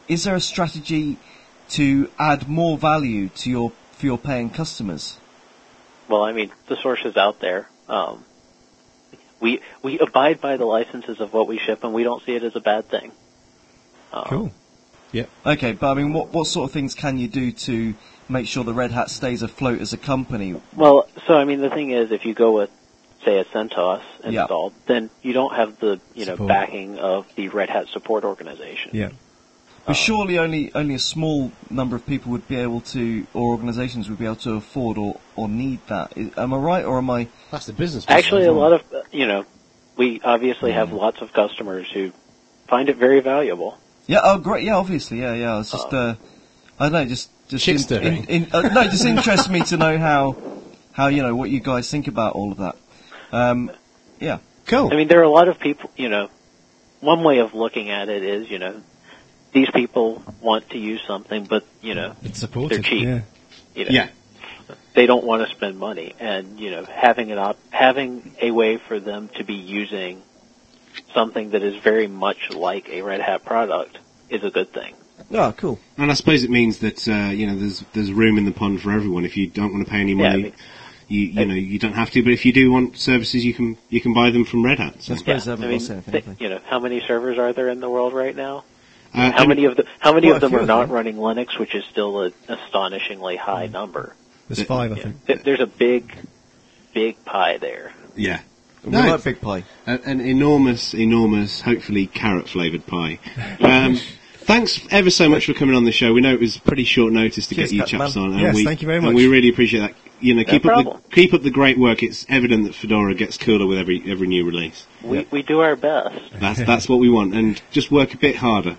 is there a strategy to add more value to your for your paying customers? Well, I mean, the source is out there. Um, we we abide by the licenses of what we ship, and we don't see it as a bad thing. Um, Cool. Yep. Okay, but I mean, what what sort of things can you do to make sure the Red Hat stays afloat as a company? Well, so I mean, the thing is, if you go with, say, a CentOS Yeah. installed, then you don't have the you know Support. backing of the Red Hat support organization. Yeah. But surely only only a small number of people would be able to, or organisations would be able to afford or, or need that. Is, am I right, or am I? That's the business model. Actually, a lot of uh, you know, we obviously have lots of customers who find it very valuable. Yeah. Oh, great. Yeah. Obviously. Yeah. Yeah. It's just. Uh, I don't know. Just. Just. In, Shit-stirring. in, in, uh, no. It just interests me to know how, how you know what you guys think about all of that. Um, yeah. Cool. I mean, there are a lot of people. You know, one way of looking at it is, you know, these people want to use something, but you know, It's supported. they're cheap. Yeah. You know, Yeah. they don't want to spend money, and you know, having an op- having a way for them to be using something that is very much like a Red Hat product is a good thing. Oh, cool. And I suppose it means that uh, you know there's there's room in the pond for everyone. If you don't want to pay any Yeah, I money, mean- you you know you don't have to. But if you do want services, you can you can buy them from Red Hat. So. I suppose Yeah, I haven't I mean, lost anything. th- have I? you know, how many servers are there in the world right now? Uh, How and- many of the how many Quite of a them few are of not them. running Linux, which is still an astonishingly high number? There's five, I Yeah. think. Th- There's a big, big pie there. Yeah. We No, like Big Pie. a- an enormous, enormous, hopefully carrot flavoured pie. Um, thanks ever so much for coming on the show. We know it was pretty short notice to Cheers, get you Captain chaps Man. on. And Yes, we, thank you very and much. we really appreciate that. You know, keep up the problem. keep up the great work. It's evident that Fedora gets cooler with every every new release. We we do our best. That's that's what we want, and just work a bit harder.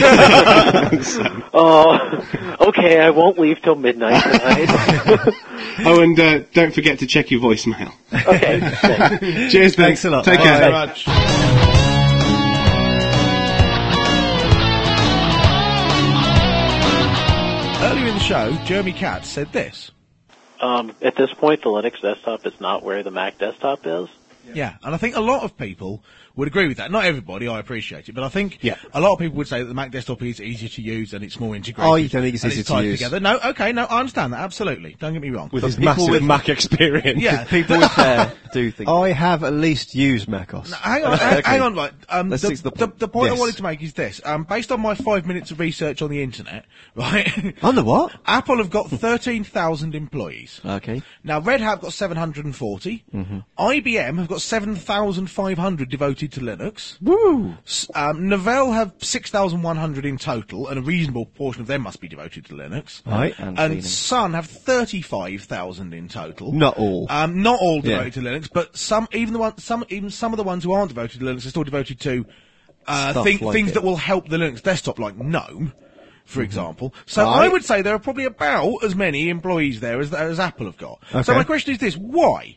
Oh, okay. I won't leave till midnight tonight. Oh, and uh, don't forget to check your voicemail. Okay. Thanks. Cheers, Ben. Thanks a lot. Take Bye. care. Very much. Earlier in the show, Jeremy Katz said this. Um, at this point, the Linux desktop is not where the Mac desktop is. Yeah, and I think a lot of people would agree with that. Not everybody, I appreciate it, but I think Yeah. a lot of people would say that the Mac desktop is easier to use and it's more integrated. Oh, you don't think it's and easier to tied use? together. No, okay, no, I understand that, absolutely. Don't get me wrong. With But his people massive with- Mac experience. Yeah. People with hair do think. I have at least used macOS. Hang on, hang, Okay. hang on, right. Um, Let's the, stick to the the, point. the point I Yes. wanted to make is this. Um, based on my five minutes of research on the internet, right, On the what? Apple have got thirteen thousand employees. Okay. Now, Red Hat have got seven hundred forty. I B M have got seven thousand five hundred devoted to Linux. Woo! S- Um, Novell have six thousand one hundred in total, and a reasonable portion of them must be devoted to Linux. Right. And And cleaning. Sun have thirty-five thousand in total. Not all. Um, not all Yeah. devoted to Linux, but some, even the one, some, even some of the ones who aren't devoted to Linux are still devoted to uh, Stuff thing, like things it. that will help the Linux desktop, like GNOME, for example. So Right. I would say there are probably about as many employees there as, as Apple have got. So Okay. my question is this: why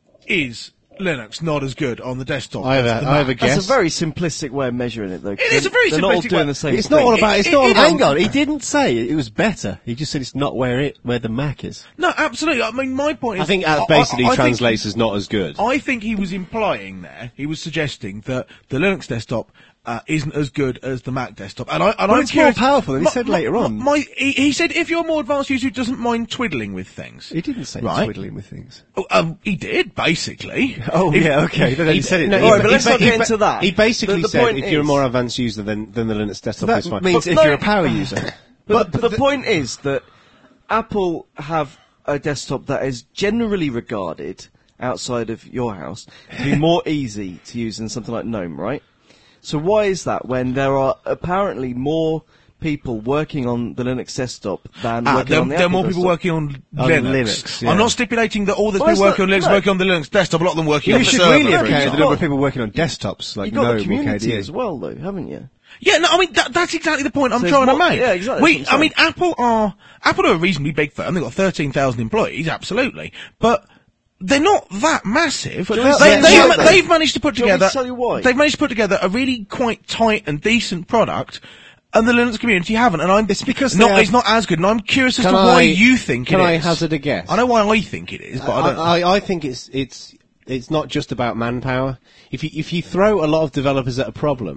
is Linux not as good on the desktop? I have as a- the I have Mac? a guess. That's a very simplistic way of measuring it, though. It is a very They're not all simplistic doing way. the same It's thing. not all about. It's It- not. it- hang on. He didn't say it was better. He just said it's not where it where the Mac is. No, absolutely. I mean, my point is, I think that I- basically I- I think- translates as not as good. I think he was implying there, he was suggesting that the Linux desktop uh, isn't as good as the Mac desktop. And, I, and Well, I'm it's more curious, powerful than he my- said my- later on. My, he, he said if you're a more advanced user who doesn't mind twiddling with things. He didn't say Right. twiddling with things. Oh, um, he did, basically. Oh If- yeah, okay. Then he said it. No, didn't All he? right, but let's ba- not get ba- into that. He basically The- the said point if you're a is- more advanced user than, than the Linux desktop that is fine. means But if no- you're a power user. But, the, point is that Apple have a desktop that is generally regarded outside of your house to be more easy to use than something like GNOME, right? So why is that when there are apparently more people working on the Linux desktop than Ah, working there, on the there are Apple more people desktop? working on On Linux. Linux, yeah. I'm not stipulating that all those Well, people it's working on not- Linux no. working on the Linux desktop. A lot of them working You on the should server. really for have counted the example. number of people working on desktops like You've got GNOME a or K community D E. as well, though, haven't you? Yeah, no, I mean that, that's exactly the point I'm So trying it's to more- make. yeah, exactly, We, that's what I'm I mean, Apple are Apple are a reasonably big firm. They've got thirteen thousand employees, absolutely, but they're not that massive. you They, want- they, yeah, they, yeah, they've managed to put Do you want me together. to tell you why? They've managed to put together a really quite tight and decent product. And the Linux community haven't, and I'm. It's because not, they have- it's not as good, and I'm curious as Can to why I- you think can it I is. hazard a guess? I know why I think it is, but I, don't. I, I, I think it's it's it's not just about manpower. If you if you throw a lot of developers at a problem,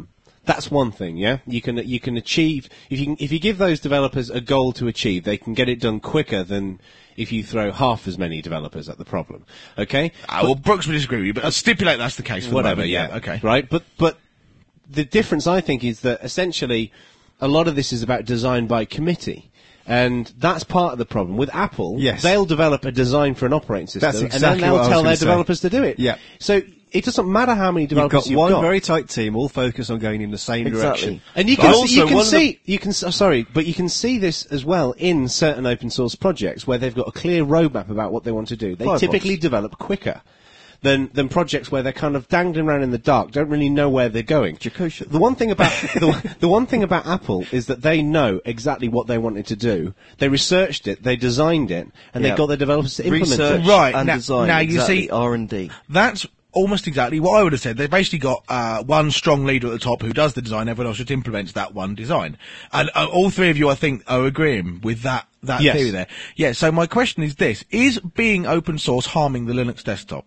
That's one thing, yeah. You can you can achieve if you can, if you give those developers a goal to achieve, they can get it done quicker than if you throw half as many developers at the problem. Okay. Uh, well, Brooks would disagree with you, but I'll stipulate that's the case. For Whatever. the moment. Yeah. Okay. Right. But but the difference, I think, is that essentially a lot of this is about design by committee. And that's part of the problem. With Apple, Yes. they'll develop a design for an operating system, That's exactly and then they'll what I was tell gonna their say. developers to do it. Yeah. So it doesn't matter how many You've developers got you've one got. very tight team, all focused on going in the same Exactly. direction. And you But can, also you can one of the- see, you can, s- sorry, but you can see this as well in certain open source projects where they've got a clear roadmap about what they want to do. They Firefox. typically develop quicker than, than projects where they're kind of dangling around in the dark, don't really know where they're going. Jacosia. The one thing about, the, the one thing about Apple is that they know exactly what they wanted to do. They researched it, they designed it, and Yeah. they got their developers to implement Research it. Right, and now- design. now you exactly, see- R and D. That's almost exactly what I would have said. They've basically got uh, one strong leader at the top who does the design, everyone else just implements that one design. And uh, all three of you, I think, are agreeing with that, that Yes. theory there. Yeah, so my question is this. Is being open source harming the Linux desktop?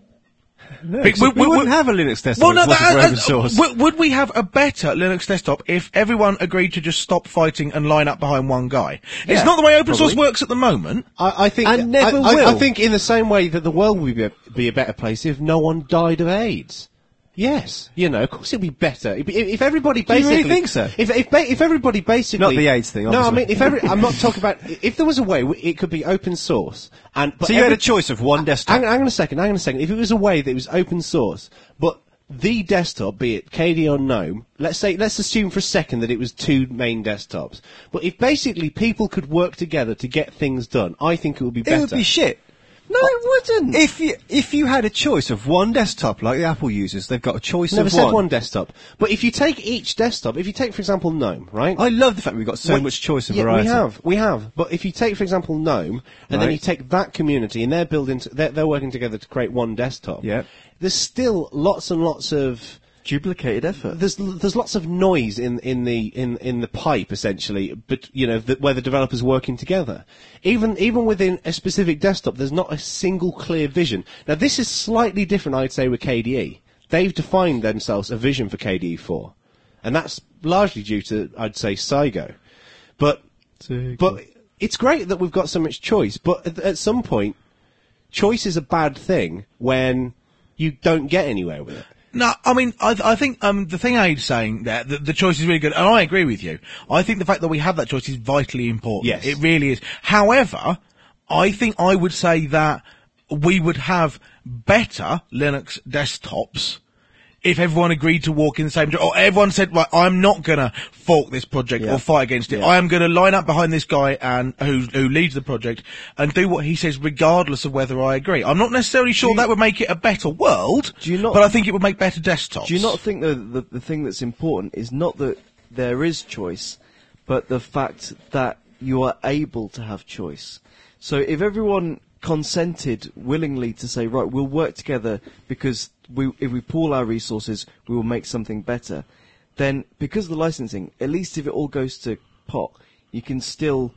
No, We- so we- we, we- wouldn't we- have a Linux desktop Well, no, if it wasn't that, for uh, open source. would, would we have a better Linux desktop if everyone agreed to just stop fighting and line up behind one guy? Yeah, it's not the way open source probably. works at the moment. I, I think, And never I, I, will. I think in the same way that the world would be a, be a better place if no one died of AIDS. Yes, you know, of course it'd be better if, if everybody Do you basically. really think so? If if, ba- if everybody basically Not the AIDS thing, No, I obviously. mean if every, I'm not talking about if there was a way w- it could be open source and. But So you had every- a choice of one desktop. Hang, hang on a second. Hang on a second. If it was a way that it was open source, but the desktop, be it K D or GNOME, let's say, let's assume for a second that it was two main desktops. But if basically people could work together to get things done, I think it would be better. It would be shit. No, it wouldn't. If you if you had a choice of one desktop, like the Apple uses, they've got a choice Never of said one. one desktop. But if you take each desktop, if you take, for example, GNOME, right? I love the fact we've got so Well, much choice and yeah, variety. we have, we have. But if you take, for example, GNOME, and then Right. you take that community, and they're building, to, they're, they're working together to create one desktop. Yeah. There's still lots and lots of Duplicated effort. there's there's lots of noise in in the in in the pipe essentially, but you know the, where the developers working together. Even even within a specific desktop, there's not a single clear vision. Now this is slightly different, I'd say, with K D E. They've defined themselves a vision for K D E four, and that's largely due to, I'd say, Saigo. But but it's great that we've got so much choice. But at, at some point, choice is a bad thing when you don't get anywhere with it. No, I mean, I, I think um, the thing Aid's saying there, the, the choice is really good, and I agree with you. I think the fact that we have that choice is vitally important. Yes. It really is. However, I think I would say that we would have better Linux desktops if everyone agreed to walk in the same direction, or everyone said, right, I'm not gonna fork this project Yeah. or fight against it. Yeah. I am gonna line up behind this guy and who who leads the project and do what he says regardless of whether I agree. I'm not necessarily sure you- that would make it a better world, Do you not- but I think it would make better desktops. Do you not think that the, the thing that's important is not that there is choice, but the fact that you are able to have choice? So if everyone consented willingly to say, right, we'll work together because we, if we pool our resources, we will make something better, then because of the licensing, at least if it all goes to pot, you can still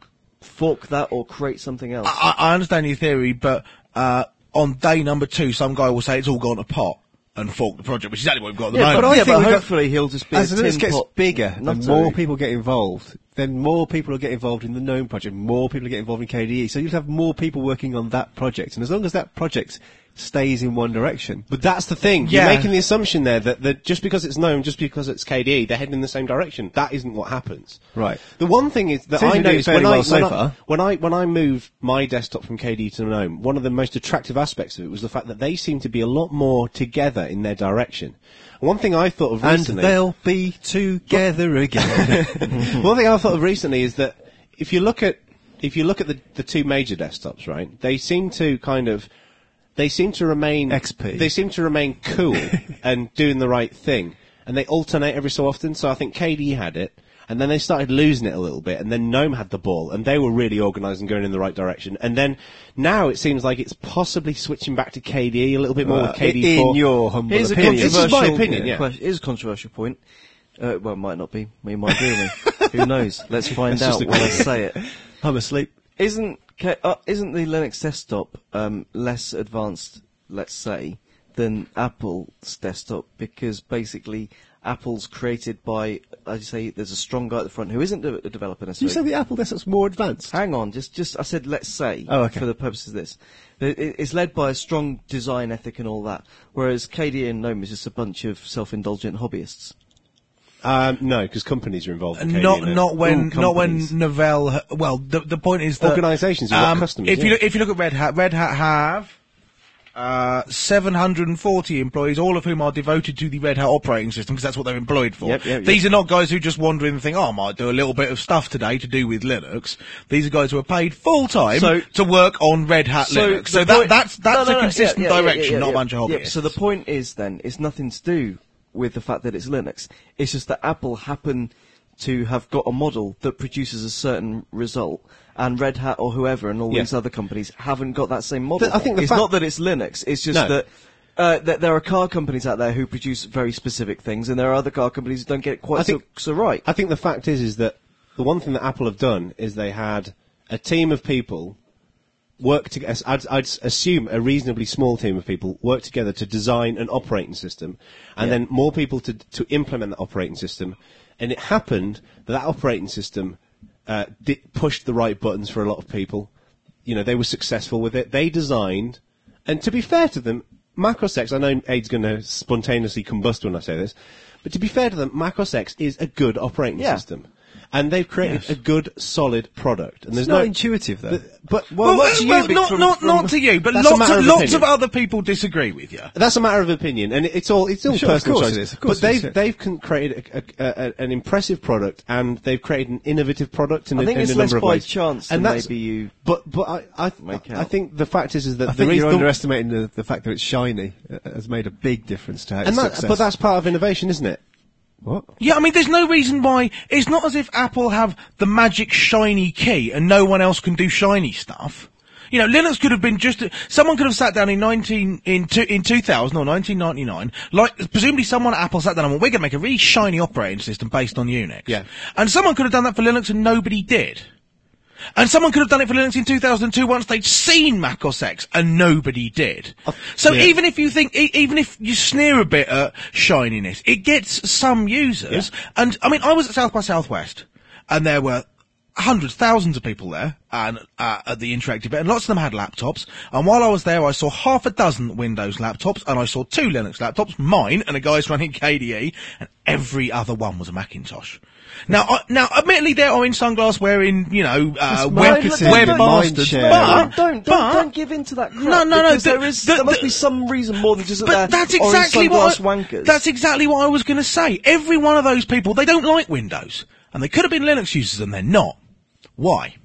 fork that or create something else. I, I understand your theory, but uh, on day number two, some guy will say it's all gone to pot and fork the project, which is exactly what we've got at the yeah, moment. but, I yeah, think but we've got- hopefully he'll just be As a the tin list gets pot. bigger, Not and to- more people get involved, then more people will get involved in the GNOME project, more people will get involved in K D E. So you'll have more people working on that project. And as long as that project stays in one direction. But that's the thing. Yeah. You're making the assumption there that, that just because it's GNOME, just because it's K D E, they're heading in the same direction. That isn't what happens. Right. The one thing is that Seems I to be doing noticed fairly when, I, well when, so I, far. when I when I moved my desktop from K D E to GNOME, one of the most attractive aspects of it was the fact that they seem to be a lot more together in their direction. One thing I thought of And recently, they'll be together again. one thing I thought of recently is that if you look at if you look at the, the two major desktops, right, they seem to kind of they seem to remain X P. They seem to remain cool and doing the right thing, and they alternate every so often. So I think K D E had it, and then they started losing it a little bit, and then GNOME had the ball, and they were really organised and going in the right direction. And then now it seems like it's possibly switching back to K D E a little bit more Uh, with K D E in four. your humble Here's a opinion. This is my controversial opinion, yeah. question. Here's a controversial point. Uh, well, it might not be. You might agree with me. Who knows? Let's find It's just out a when I question. say it. I'm asleep. Isn't K- uh, isn't the Linux desktop um, less advanced, let's say, than Apple's desktop? Because basically, Apple's created by, as you say, there's a strong guy at the front who isn't a, a developer You necessarily. say the Apple desktop's more advanced. Hang on, just, just I said let's say, Oh, okay. for the purposes of this. It, it- it's led by a strong design ethic and all that, whereas K D E and GNOME is just a bunch of self-indulgent hobbyists. Um, no, because companies are involved. In K D E Not now. not when All not when companies. Novell. ha- Well, the the point is that Organisations have got um, customers, If you yeah. look, if you look at Red Hat, Red Hat have uh, seven hundred forty employees, all of whom are devoted to the Red Hat operating system because that's what they're employed for. Yep, yep, yep. These are not guys who just wander in and think, "Oh, I might do a little bit of stuff today to do with Linux." These are guys who are paid full time So- to work on Red Hat Linux. So the that point- that's that's No, no, a no, consistent yeah, yeah, yeah, direction, yeah, not yeah. a bunch of Yeah, hobbyists. so the point is then, it's nothing to do with the fact that it's Linux. It's just that Apple happen to have got a model that produces a certain result, and Red Hat or whoever and all Yeah. these other companies haven't got that same model. The- I think the it's fact- not that it's Linux. It's just No. that. Uh, that there are car companies out there who produce very specific things, and there are other car companies who don't get it quite I so, think- so right. I think the fact is, is that the one thing that Apple have done is they had a team of people work together. I'd, I'd assume a reasonably small team of people work together to design an operating system, and Yeah. then more people to to implement the operating system. And it happened that that operating system uh, di- pushed the right buttons for a lot of people. You know, they were successful with it. They designed, and to be fair to them, Macros X, I know Aid's going to spontaneously combust when I say this, but to be fair to them, Macros X is a good operating Yeah. system. And they've created Yes. a good, solid product. And It's there's not no intuitive, though. But well, not to you, well, but not from- not from- not to you, but That's a lots matter of of lots opinion. of other people disagree with you. that's a matter of opinion, and it's all it's all Sure, of personal course choice. it is, of course but it they've is, yeah. they've con- created a, a, a, an impressive product, and they've created an innovative product in, I a, think in it's a less number of by ways. chance and than that's, maybe you But but I I, make I out. think the fact is is that I there think is you're the- underestimating the, the fact that it's shiny uh, has made a big difference to how and it's that, success. but that's part of innovation, isn't it? What? Yeah, I mean, there's no reason why. It's not as if Apple have the magic shiny key and no one else can do shiny stuff. You know, Linux could have been just. Someone could have sat down in nineteen in two, in two thousand or nineteen ninety-nine. Like presumably, someone at Apple sat down and went, "We're going to make a really shiny operating system based on Unix." Yeah. And someone could have done that for Linux, and nobody did. And someone could have done it for Linux in two thousand two once they'd seen Mac O S X, and nobody did. So yeah. even if you think, e- even if you sneer a bit at shininess, it gets some users. And I mean, I was at South by Southwest, and there were hundreds, thousands of people there, and uh, at the interactive bit, and lots of them had laptops. And while I was there, I saw half a dozen Windows laptops, and I saw two Linux laptops, mine and a guy's running K D E, and every other one was a Macintosh. Now, I, now, admittedly, there are in sunglass wearing, you know, uh, web, marketing, web mind bastards, share. but, don't, don't, but- don't give in to that crap. No, no, no, because the- there is, the- there must the- be some reason more than just that But they're that's orange exactly what sunglass I, wankers. that's exactly what I was going to say. Every one of those people, they don't like Windows, and they could have been Linux users, and they're not. Why?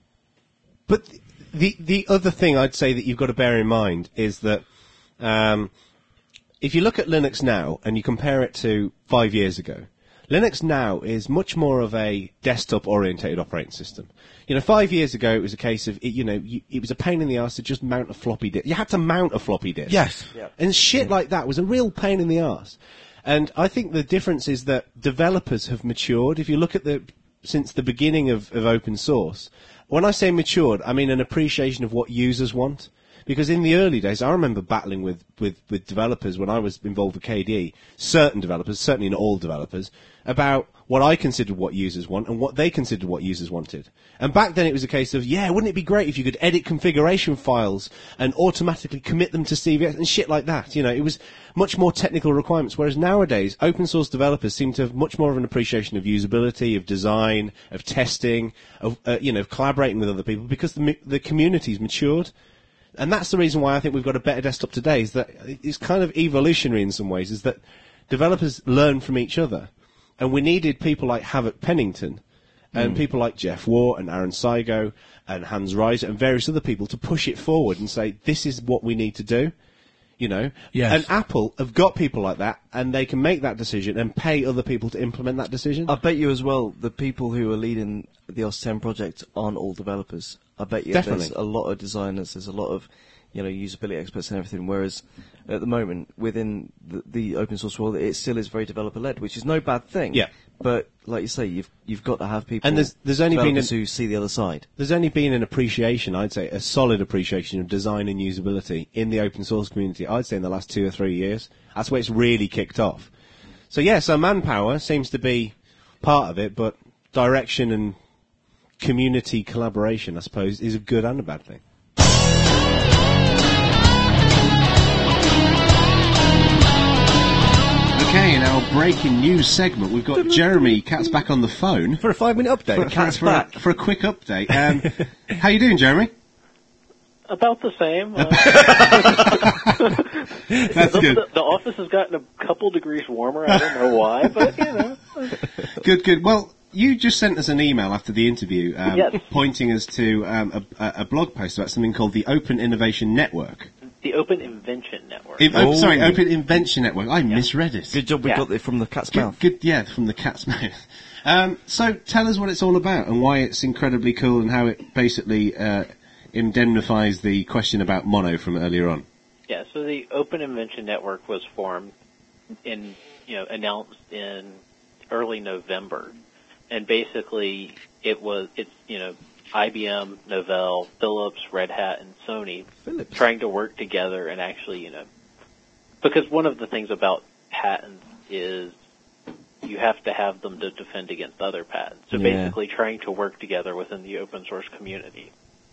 But the the other thing I'd say that you've got to bear in mind is that um, if you look at Linux now and you compare it to five years ago, Linux now is much more of a desktop-orientated operating system. You know, five years ago it was a case of, it, you know, you, it was a pain in the arse to just mount a floppy disk. You had to mount a floppy disk. Yes. Yeah. And shit like that was a real pain in the arse. And I think the difference is that developers have matured. If you look at the, since the beginning of, of open source, when I say matured, I mean an appreciation of what users want. Because in the early days, I remember battling with, with, with developers when I was involved with K D E, certain developers, certainly not all developers, about what I considered what users want and what they considered what users wanted. And back then it was a case of, yeah, wouldn't it be great if you could edit configuration files and automatically commit them to C V S and shit like that. You know, it was much more technical requirements, whereas nowadays open source developers seem to have much more of an appreciation of usability, of design, of testing, of, uh, you know, of collaborating with other people because the, mi- the community's matured. And that's the reason why I think we've got a better desktop today, is that it's kind of evolutionary in some ways, is that developers learn from each other. And we needed people like Havoc Pennington and Mm. people like Jeff Waugh and Aaron Saigo and Hans Reiser and various other people to push it forward and say, this is what we need to do. You know? Yes. And Apple have got people like that, and they can make that decision and pay other people to implement that decision. I bet you as well, the people who are leading the O S ten project aren't all developers. I bet you Definitely. there's a lot of designers, there's a lot of, you know, usability experts and everything, whereas at the moment, within the, the open source world, it still is very developer-led, which is no bad thing. Yeah. But, like you say, you've you've got to have people And there's- there's only been developers an- who see the other side. There's only been an appreciation, I'd say, a solid appreciation of design and usability in the open source community, I'd say in the last two or three years. That's where it's really kicked off. So yeah, so manpower seems to be part of it, but direction and community collaboration, I suppose, is a good and a bad thing. Okay, in our breaking news segment, we've got Jeremy Cat's back on the phone For a five-minute update, for, Cat's for, back. For, a, for a quick update. Um, how you doing, Jeremy? About the same. Uh, That's the, good. The, the office has gotten a couple degrees warmer. I don't know why, but you know. Good, good. Well, you just sent us an email after the interview, um, Yes. pointing us to um, a, a blog post about something called the Open Innovation Network. The Open Invention Network. In, oh, Oh. sorry, Open Invention Network. I misread it. Good job we Yeah. got it from the cat's Good, mouth. good, yeah, from the cat's mouth. Um, so tell us what it's all about and why it's incredibly cool and how it basically uh, indemnifies the question about mono from earlier on. Yeah, so the Open Invention Network was formed in, you know, announced in early November. And basically it was, it's, you know, I B M, Novell, Philips, Red Hat, and Sony Philips. trying to work together and actually, you know, because one of the things about patents is you have to have them to defend against other patents. So Yeah. basically trying to work together within the open source community.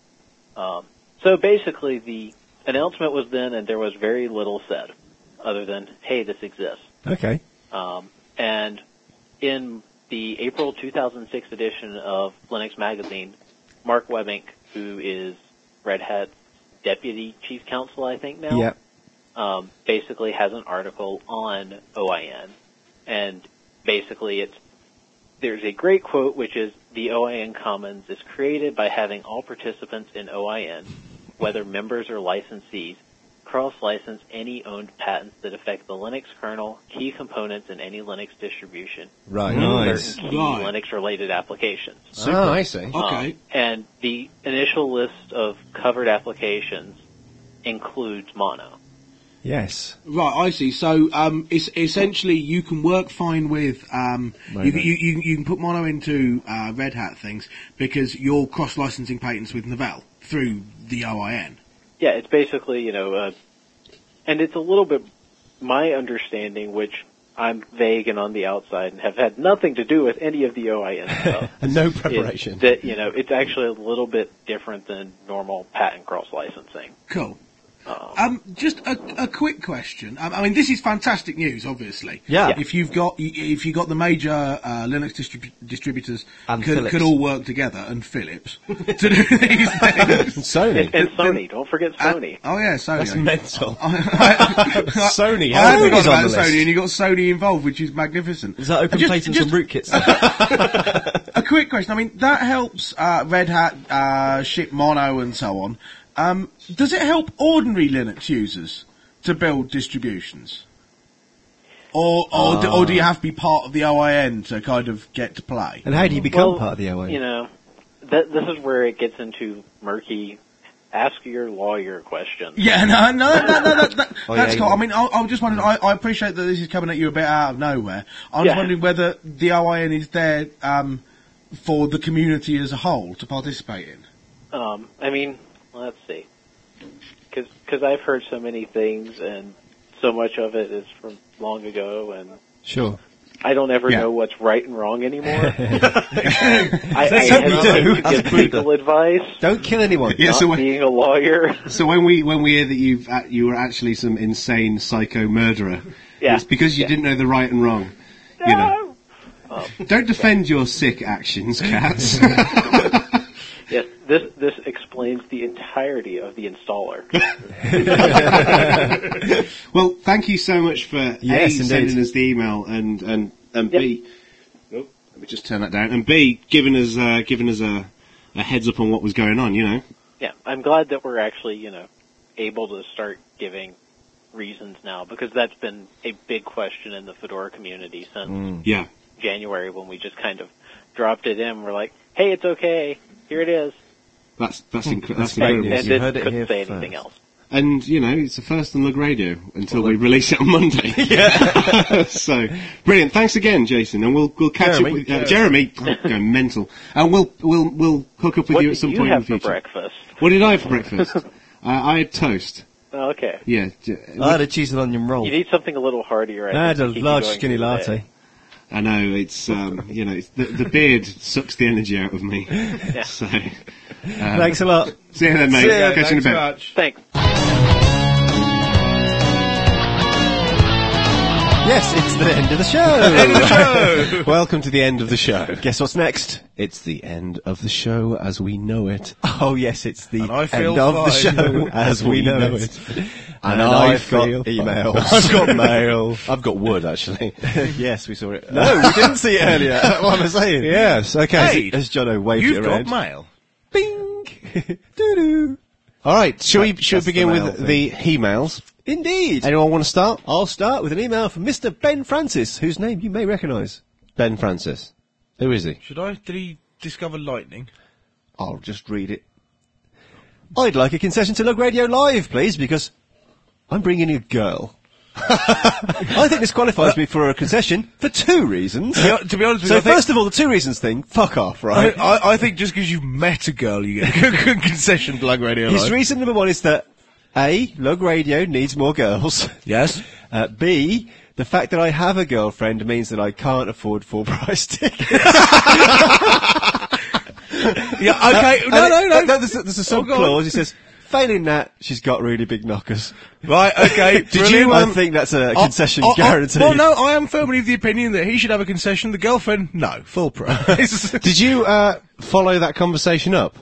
Um, so basically the announcement was then, and there was very little said other than, hey, this exists. Okay. Um, and in the April two thousand six edition of Linux Magazine, Mark Webink, who is Red Hat's deputy chief counsel, I think now, Yeah. um, basically has an article on O I N. And basically it's, there's a great quote, which is, the O I N Commons is created by having all participants in O I N, whether members or licensees, cross-license any owned patents that affect the Linux kernel, key components in any Linux distribution, Right. and Nice. certain key Right. Linux-related applications. Oh, I see. Okay. Um, and the initial list of covered applications includes mono. Yes. Right, I see. So, um, it's essentially you can work fine with, um, Mono. you, can- you, you, you can put mono into uh, Red Hat things because you're cross-licensing patents with Novell through the O I N. Yeah, it's basically, you know, uh, and it's a little bit my understanding, which I'm vague and on the outside and have had nothing to do with any of the O I N stuff. And no is preparation. that, you know, it's actually a little bit different than normal patent cross-licensing. Cool. Um, Um, just a, a quick question. Um, I mean, this is fantastic news, obviously. Yeah. If you've got if you got the major uh, Linux distrib- distributors And could, Philips. could all work together, and Philips to do these things. Sony. and, and Sony, don't forget Sony. Oh yeah, Sony. That's mental. I Sony. hadn't Sony's forgot on about the Sony, list. and you got Sony involved, which is magnificent. Is that open Just- patents just- and rootkits? A quick question. I mean, that helps uh, Red Hat uh, ship mono and so on. Um, does it help ordinary Linux users to build distributions? Or or, do, or do you have to be part of the O I N to kind of get to play? And how do you become Well, part of the O I N? You know, that, this is where it gets into murky, ask your lawyer questions. Yeah, no, no, no, no, that, that, Oh, that's yeah, cool. yeah. I mean, I, I just wondering, I, I appreciate that this is coming at you a bit out of nowhere. I'm just Yeah. wondering whether the O I N is there um, for the community as a whole to participate in. Um, I mean, let's see. Because I've heard so many things, and so much of it is from long ago, and Sure. I don't ever Yeah. know what's right and wrong anymore. I, I That's what you hesitate do to as a give breeder. legal advice, Don't kill anyone. Yeah, not so when, being a lawyer. so when we when we hear that you've uh, you were actually some insane psycho murderer, Yeah. it's because you Yeah. didn't know the right and wrong. You know, Um, don't defend your sick actions, cats. yes, this this explains the entirety of the installer. Well, thank you so much for Yes, A, indeed. sending us the email, and and and Yep. B, oh, let me just turn that down, and B, giving us uh, giving us a, a heads up on what was going on. You know, Yeah, I'm glad that we're actually, you know, able to start giving reasons now, because that's been a big question in the Fedora community since yeah, January, when we just kind of dropped it in. We're like, hey, it's okay, here it is, that's that's inc- that's great incredible. news. and You it heard it couldn't here say anything first. else. And you know, it's the first on Lug Radio until we release it on Monday. Yeah. So brilliant. Thanks again, Jason, and we'll we'll catch Jeremy. up with uh, Jeremy. I'm going mental, and we'll we'll we'll hook up with What you did at some you point have in the for future. breakfast? What did I have for breakfast? uh, I had toast. Okay. Yeah. j- I had a cheese and onion roll. You need something a little heartier. I I had think, a to keep you large going skinny through the latte. day. I know it's um, you know it's, the the beard sucks the energy out of me. So um, Thanks a lot. see you then, mate. See ya. Catch you in a Thanks bit. so much. Thanks. Yes, it's the end of the show. End of the show. Welcome to the end of the show. Guess what's next? It's the end of the show as we know it. Oh yes, it's the And I end feel of the fine. show as we know, know it. it. And, And I've I got feel emails. I've got mail. I've got wood, actually. Yes, we saw it. No, we didn't see it earlier. That's what I'm saying. Yes, okay. Hey, As Jono waved You've it got around. mail. Bing! Doo-doo. All right, shall we, That- shall we that's the begin mail with thing. the he-mails? Indeed. Anyone want to start? I'll start with an email from Mister Ben Francis, whose name you may recognise. Ben Francis. Who is he? Should I? Did he discover lightning? I'll just read it. I'd like a concession to Lug Radio Live, please, because I'm bringing a girl. I think this qualifies me for a concession for two reasons. Yeah, to be honest with So you, I think- first of all, the two reasons thing, fuck off, I, right? I, I think just because you've met a girl, you get a good concession to Lug Radio His Live. reason number one is that A, Lug Radio needs more girls. Yes. Uh, B, the fact that I have a girlfriend means that I can't afford full price tickets. Yeah. Okay. no, no, no. There's a, there's a Oh, sub go on. clause. He says, failing that, she's got really big knockers. Right. Okay. Did brilliant. you? I Um, think that's a oh, concession oh, oh, guaranteed. well, no, I am firmly of the opinion that he should have a concession. The girlfriend, no, full price. Did you uh, follow that conversation up?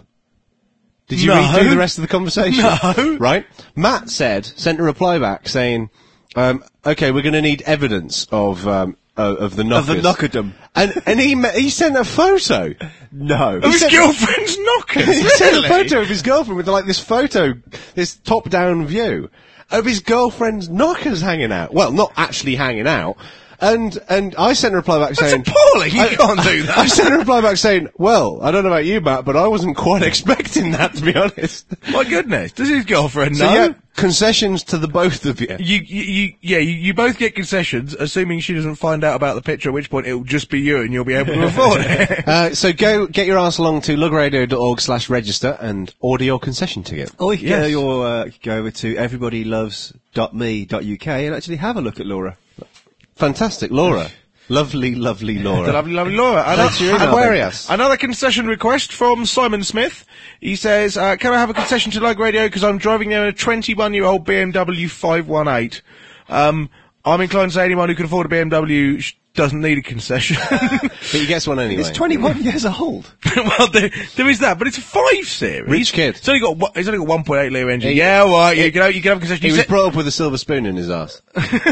Did you No. read through the rest of the conversation? No. Right? Matt said, sent a reply back saying, um, okay, we're going to need evidence of um, uh, of the Of the knockers. knockerdom. And, and he, ma- he sent a photo. No. Of his said- girlfriend's knockers. He sent a Really? photo of his girlfriend with like this photo, this top-down view of his girlfriend's knockers hanging out. Well, not actually hanging out. And and I sent a reply back That's saying, appalling. You I- can't do that. I sent a reply back saying, well, I don't know about you, Matt, but I wasn't quite expecting that, to be honest. My goodness, does his girlfriend So know? yeah, concessions to the both of you. You, you, you, yeah, you, you both get concessions, assuming she doesn't find out about the picture, at which point it'll just be you and you'll be able to afford it. Uh, so go get your ass along to lugradio.org slash register and order your concession ticket. Or you can Yes. go, your, uh, go over to everybodyloves dot me dot U K and actually have a look at Laura. Fantastic, Laura. Lovely, lovely Laura. The lovely, lovely Laura. Thanks for your email, Aquarius. Another concession request from Simon Smith. He says, uh, can I have a concession to Lug Radio because I'm driving there in a twenty-one-year-old B M W five eighteen. Um, I'm inclined to say anyone who can afford a B M W sh- doesn't need a concession. But he gets one anyway. It's twenty-one years old. Well, there, there is that, but it's a five series. Rich kid. It's only got one- it's only got one point eight litre engine. He- yeah, all right. You he- can have, you can have a concession. He You was said- brought up with a silver spoon in his ass.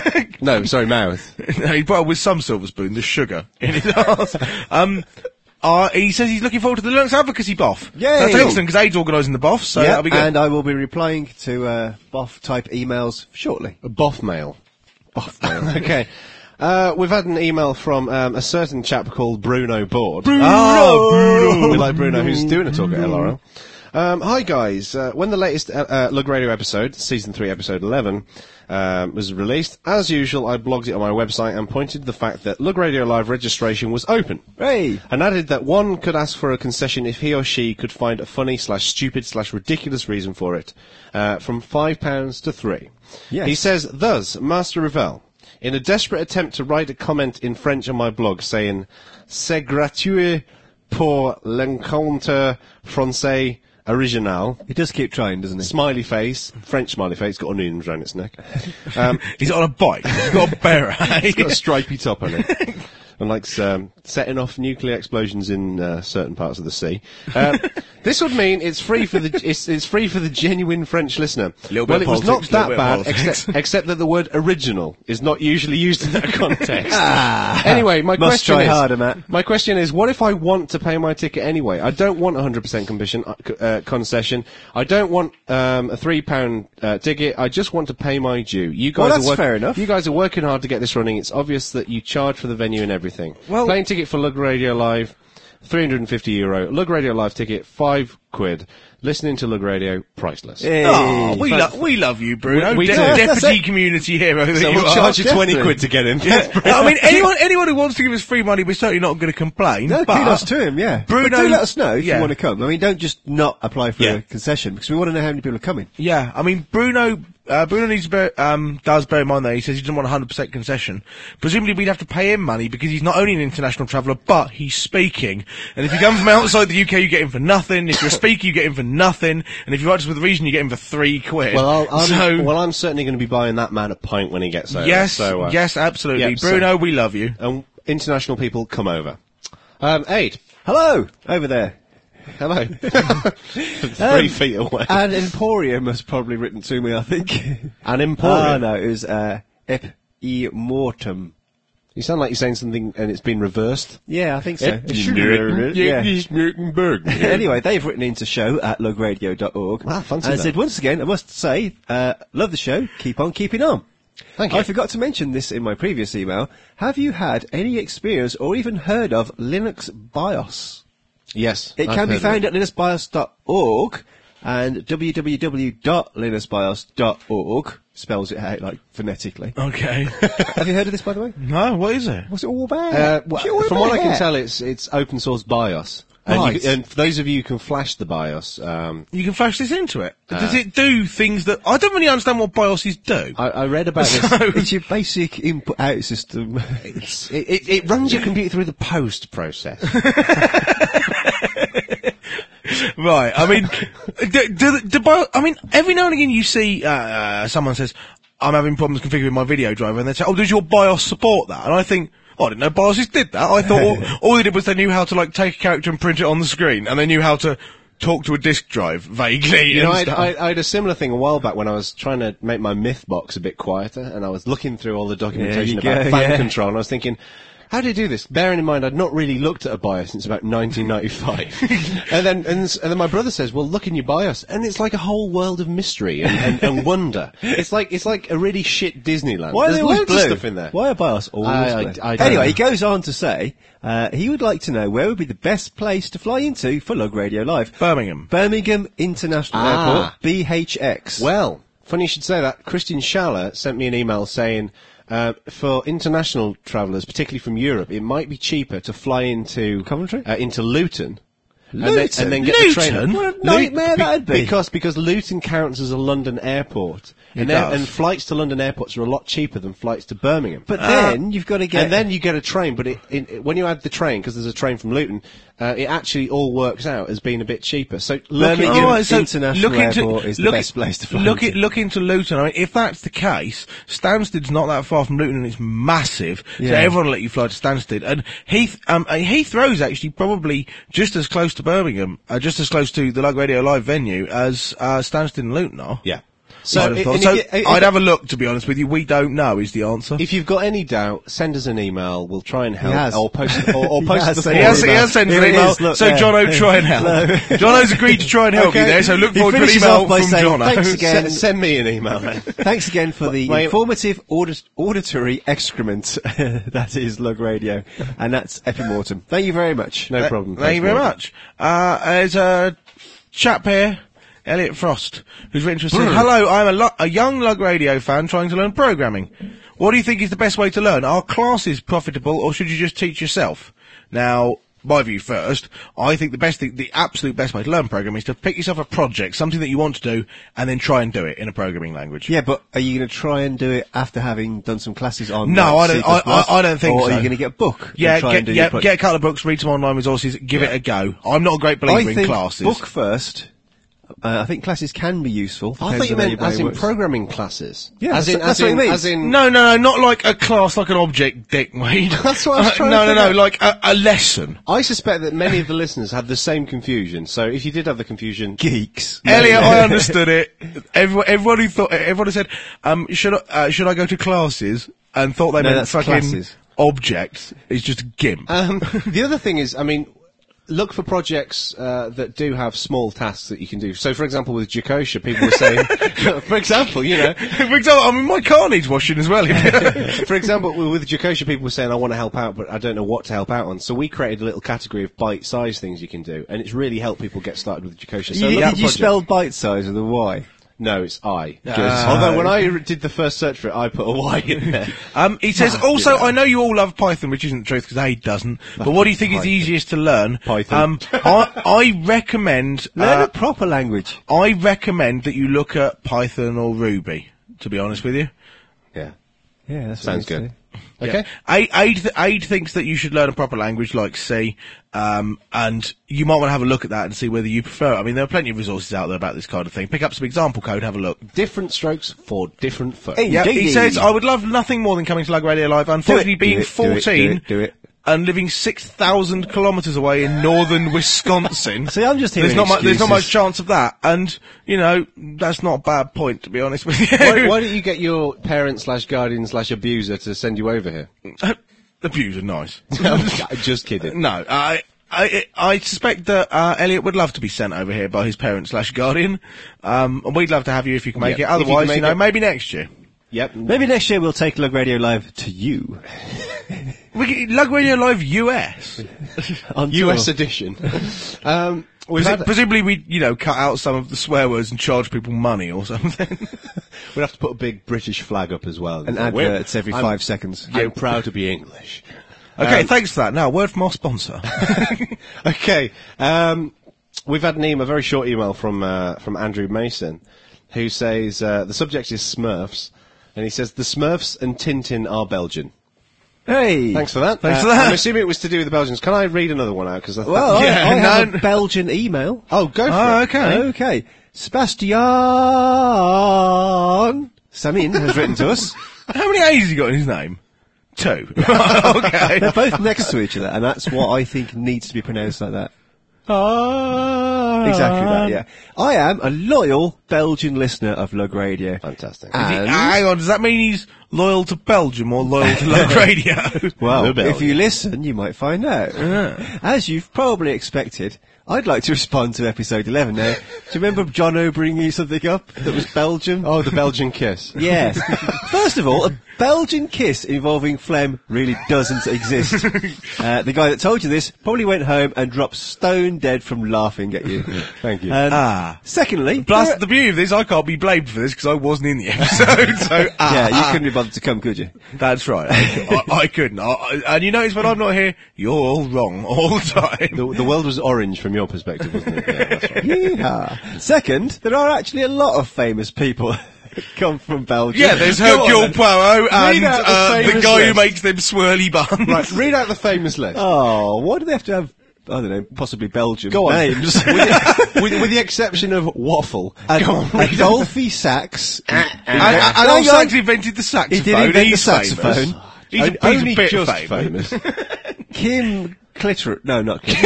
No, sorry, mouth. No, he brought up with some silver spoon, the sugar in his arse. Um, uh, he says he's looking forward to the Linux Advocacy B O F. Yay! That's excellent, because Aid's organising the B O F, so yeah, that'll be good. and I will be replying to uh, B O F type emails shortly. A boff mail. Boff mail. Okay. Uh, we've had an email from um, a certain chap called Bruno Board. Bruno! Oh, Bruno! We like Bruno, who's doing a talk at L R L. Um, hi guys, uh, when the latest uh, uh, Lug Radio episode, season three, episode eleven, um, was released, as usual, I blogged it on my website and pointed to the fact that Lug Radio Live registration was open. Hey! And added that one could ask for a concession if he or she could find a funny slash stupid slash ridiculous reason for it, uh, from five pounds to three. Yes. He says, thus, Master Ravel, in a desperate attempt to write a comment in French on my blog saying, c'est gratuit pour l'encountre français original. He does keep trying, doesn't he? Smiley face, French smiley face, got onions around its neck. Um, He's on a bike. He's got a beret. It's got a stripy top on it. And likes um, setting off nuclear explosions in uh, certain parts of the sea. Uh, this would mean it's free for the it's, it's free for the genuine French listener. Little bit Well, of it was politics, not little that bit of bad, politics. except, except that the word "original" is not usually used in that context. Anyway, my Must question try is, harder, Matt. my question is, what if I want to pay my ticket anyway? I don't want one hundred percent commission, uh, c- uh, concession. I don't want um, a three pound uh, ticket. I just want to pay my due. You guys Well, are that's work- fair enough. You guys are working hard to get this running. It's obvious that you charge for the venue and everything. Well- Playing ticket for Lug Radio Live, three hundred fifty euro. Lug Radio Live ticket, five quid. Listening to Lug Radio, priceless. Hey, Oh, we, thank- lo- we love you, Bruno. We- we De- do. That's deputy it. community hero that So you we'll are. charge you twenty Definitely. quid to get in. Yeah. I mean, anyone anyone who wants to give us free money, we're certainly not going to complain. No, but kudos to him, yeah. Bruno- But do let us know if yeah. you want to come. I mean, don't just not apply for Yeah. a concession, because we want to know how many people are coming. Yeah, I mean, Bruno uh, Bruno needs to bear, um, does bear in mind that he says he doesn't want one hundred percent concession. Presumably we'd have to pay him money because he's not only an international traveller, but he's speaking. And if you come from outside the U K, you get him for nothing. If you're a speaker, you get him for nothing. And if you write us with a reason, you get him for three quid. Well, I'll, I'm, so, well, I'm certainly going to be buying that man a pint when he gets over. yes, so, uh, yes, absolutely. yeah, so- Bruno, we love you. Um, international people, come over. Um, Aid. Hello, over there. Hello. Three Um, feet away. An Emporium has probably written to me, I think. An Emporium? Oh, no, it was, uh, Ep E Mortem. You sound like you're saying something and it's been reversed. Yeah, I think so. Ep- It should be written, yeah. yeah. Anyway, they've written into show at lugradio dot org Wow, fancy and that. said, once again, I must say, uh, love the show, keep on keeping on. Thank you. I forgot to mention this in my previous email. Have you had any experience or even heard of Linux BIOS? Yes. It I've can be heard found of at linux bios dot org and w w w dot linux bios dot org spells it out like phonetically. Okay. Have you heard of this, by the way? No, what is it? What's it all about? Uh, well, What's it all from what I about? can tell, it's it's open source BIOS. And, you, Right. can- and for those of you who can flash the BIOS, um, You can flash this into it. Uh, Does it do things that... I don't really understand what BIOSes do. I, I read about this. It's your basic input-out system. It's, it, it, it runs your computer through the post process. Right, I mean, do, do, do bio, I mean, every now and again you see, uh, uh, someone says, I'm having problems configuring my video driver, and they say, oh, does your BIOS support that? And I think, oh, I didn't know BIOSes did that. I thought all, all they did was they knew how to, like, take a character and print it on the screen, and they knew how to talk to a disk drive, vaguely, You and know, I, stuff. I, I had a similar thing a while back when I was trying to make my myth box a bit quieter, and I was looking through all the documentation There you about go, fan yeah. control, and I was thinking, how do you do this? Bearing in mind, I'd not really looked at a BIOS since about nineteen ninety-five. and then and, s- and then my brother says, well, look in your BIOS, and it's like a whole world of mystery and, and, and wonder. It's like it's like a really shit Disneyland. Why are There's they always loads blue? of stuff in there. Why are BIOS always I- I- blue? I don't anyway, know. he goes on to say uh, he would like to know where would be the best place to fly into for Lug Radio Live. Birmingham. Birmingham International Ah. Airport, B H X. Well, funny you should say that. Christian Schaller sent me an email saying, uh, for international travellers, particularly from Europe, it might be cheaper to fly into Coventry? uh, into Luton. And Luton? then, and then get Luton? the train. up. What a nightmare that'd be. Because because Luton counts as a London airport, It and, then- does. and flights to London airports are a lot cheaper than flights to Birmingham. But then you've got to get... and then you get a train, but it, it, when you add the train, because there's a train from Luton, uh, it actually all works out as being a bit cheaper. So look Birmingham at All right, so International look into, Airport is the look best at- place to fly Look, into. at, look into Luton. I mean, if that's the case, Stansted's not that far from Luton, and it's massive. So Yeah. everyone will let you fly to Stansted. And Heath, um, uh, Heathrow's actually probably just as close to Birmingham, uh, just as close to the Lug Radio Live venue as uh, Stansted and Luton are. yeah. So, So, I'd, have i- thought. and So if, you, if, I'd have a look. To be honest with you, we don't know is the answer. if you've got any doubt, send us an email. We'll try and help. has. Or post, or, or He post has the sent He forum has, he email. has sent us Here an it email, is, look so there. Jono, try and help. Jono's agreed to try and help you Okay. there, so look He forward to an finishes email off by from saying, Jono. "Thanks again." Send, send me an email then. Thanks again for the My- informative audit- auditory excrement that is Lug Radio, and that's Epimortem. Thank you very much. No problem. Thank you Thanks, very Morgan. much. Uh, there's a chap here, Elliot Frost, who's written to us saying, hello, I'm a, lo- a young Lug Radio fan trying to learn programming. What do you think is the best way to learn? Are classes profitable, or should you just teach yourself? Now, my view first, I think the best thing, the absolute best way to learn programming is to pick yourself a project, something that you want to do, and then try and do it in a programming language. Yeah, but are you going to try and do it after having done some classes on? No, like, I don't- C plus plus, I- I- I don't think or so. are you going to get a book? Yeah, and try get, and do yeah, your project? get a couple of books, read some online resources, give it a go. I'm not a great believer I in think classes. book first. Uh, I think classes can be useful. I thought depends you on how meant your as brain in works. programming classes. Yeah, as that's- in, that's as what it in, means. as in. No, no, no, not like a class, like an object, Dick Wade. That's what I was Uh, trying no, to no, no, figure out. like a, a lesson. I suspect that many of the listeners had the same confusion. So if you did have the confusion, Geeks. Elliot, I understood it. Everyone, everyone who thought, everyone who said, um, should I, uh, should I go to classes? And thought they No, meant that's fucking classes. objects. Is just a gimp. Um, the other thing is, I mean, look for projects uh, that do have small tasks that you can do. So, for example, with Jacosha, people were saying, for example, you know, For example, I mean, my car needs washing as well. for example, with Jacosha, people were saying, I want to help out, but I don't know what to help out on. So we created a little category of bite-sized things you can do, and it's really helped people get started with Jacosha. So You, look at did you project- spell bite size with a Y? No, it's I. Ah. Although when I re- did the first search for it, I put a Y in there. Um, he says, also, I know you all love Python, which isn't the truth, because A doesn't, but what do you think is the easiest to learn? Python. Um, I, I recommend, Learn uh, a proper language. I recommend that you look at Python or Ruby. to be honest with you. Yeah. Yeah, that Sounds good. Okay. Yeah. Aid, Aid, th- Aid thinks that you should learn a proper language like C, um, and you might want to have a look at that and see whether you prefer it. I mean, there are plenty of resources out there about this kind of thing. Pick up some example code, have a look. Different strokes for different folk. Yeah, he Indeed. says, I would love nothing more than coming to Lug Radio Live. Unfortunately, Do it, being do it, do it, fourteen do it, do it. and living six thousand kilometres away in northern Wisconsin. See, I'm just hearing there's not, mu- there's not much excuses. chance of that. And, you know, that's not a bad point, to be honest with you. why, why don't you get your parent slash guardian slash abuser to send you over here? The views are nice. Just kidding. No, I, I, I suspect that uh, Elliot would love to be sent over here by his parent slash guardian. Um, and we'd love to have you if you can make Yeah, it. if you can Otherwise, make you know, it. maybe next year. Yep. Maybe next year we'll take Lug Radio Live to you. We get Lug Radio Live U S. On U S tour. edition. um, we've Presu- had, presumably, we you know cut out some of the swear words and charge people money or something. we'd have to put a big British flag up as well. And We're- adverts every I'm- five seconds. I'm proud to be English. Okay, Um, thanks for that. Now, a word from our sponsor. Okay. Um, we've had an email, a very short email from uh, from Andrew Mason, who says uh, the subject is Smurfs, and he says the Smurfs and Tintin are Belgian. Hey! Thanks for that. Thanks Uh, for that. I'm assuming it was to do with the Belgians. Can I read another one out? Because I Well, I, Yeah, I have no. a Belgian email. oh, go for Oh, it. okay. Okay. Sebastian Samin has written to us. How many A's has he got in his name? Two. Okay. They're both next to each other, and that's what I think needs to be pronounced like that. Exactly that, yeah. I am a loyal Belgian listener of Lug Radio. Fantastic. Is he- And, hang on, does that mean he's loyal to Belgium or loyal to Lug Radio? well, The Belgian. if you listen, you might find out. As you've probably expected, I'd like to respond to episode eleven now. Do you remember John O bringing you something up that was Belgian? Oh, the Belgian kiss. Yes. First of all, a Belgian kiss involving phlegm really doesn't exist. Uh, the guy that told you this probably went home and dropped stone dead from laughing at you. Thank you. And Ah. secondly, Plus, there- the beauty of this, I can't be blamed for this because I wasn't in the episode. So, ah, yeah, you ah. couldn't be bothered to come, could you? That's right. I, I, I couldn't. I, I- and you notice when I'm not here, you're all wrong all the time. the, the world was orange from your perspective, wasn't it? Yeah, that's right. Yeehaw. Second, there are actually a lot of famous people that come from Belgium. Yeah, there's Go Hercule on, then. Poirot and out the uh, the famous guy who list. makes them swirly buns. Right, read out the famous list. Oh, why do they have to have, I don't know, possibly Belgian Go on. names? with, the, with, with the exception of Waffle. Ad- Go on, read Adolphe Sax. And, and Hang Adolf on. Sax invented the saxophone. He did invent He's the saxophone. famous. He's, On- a, he's only a bit just famous. Kim Clitter, no, not Kim.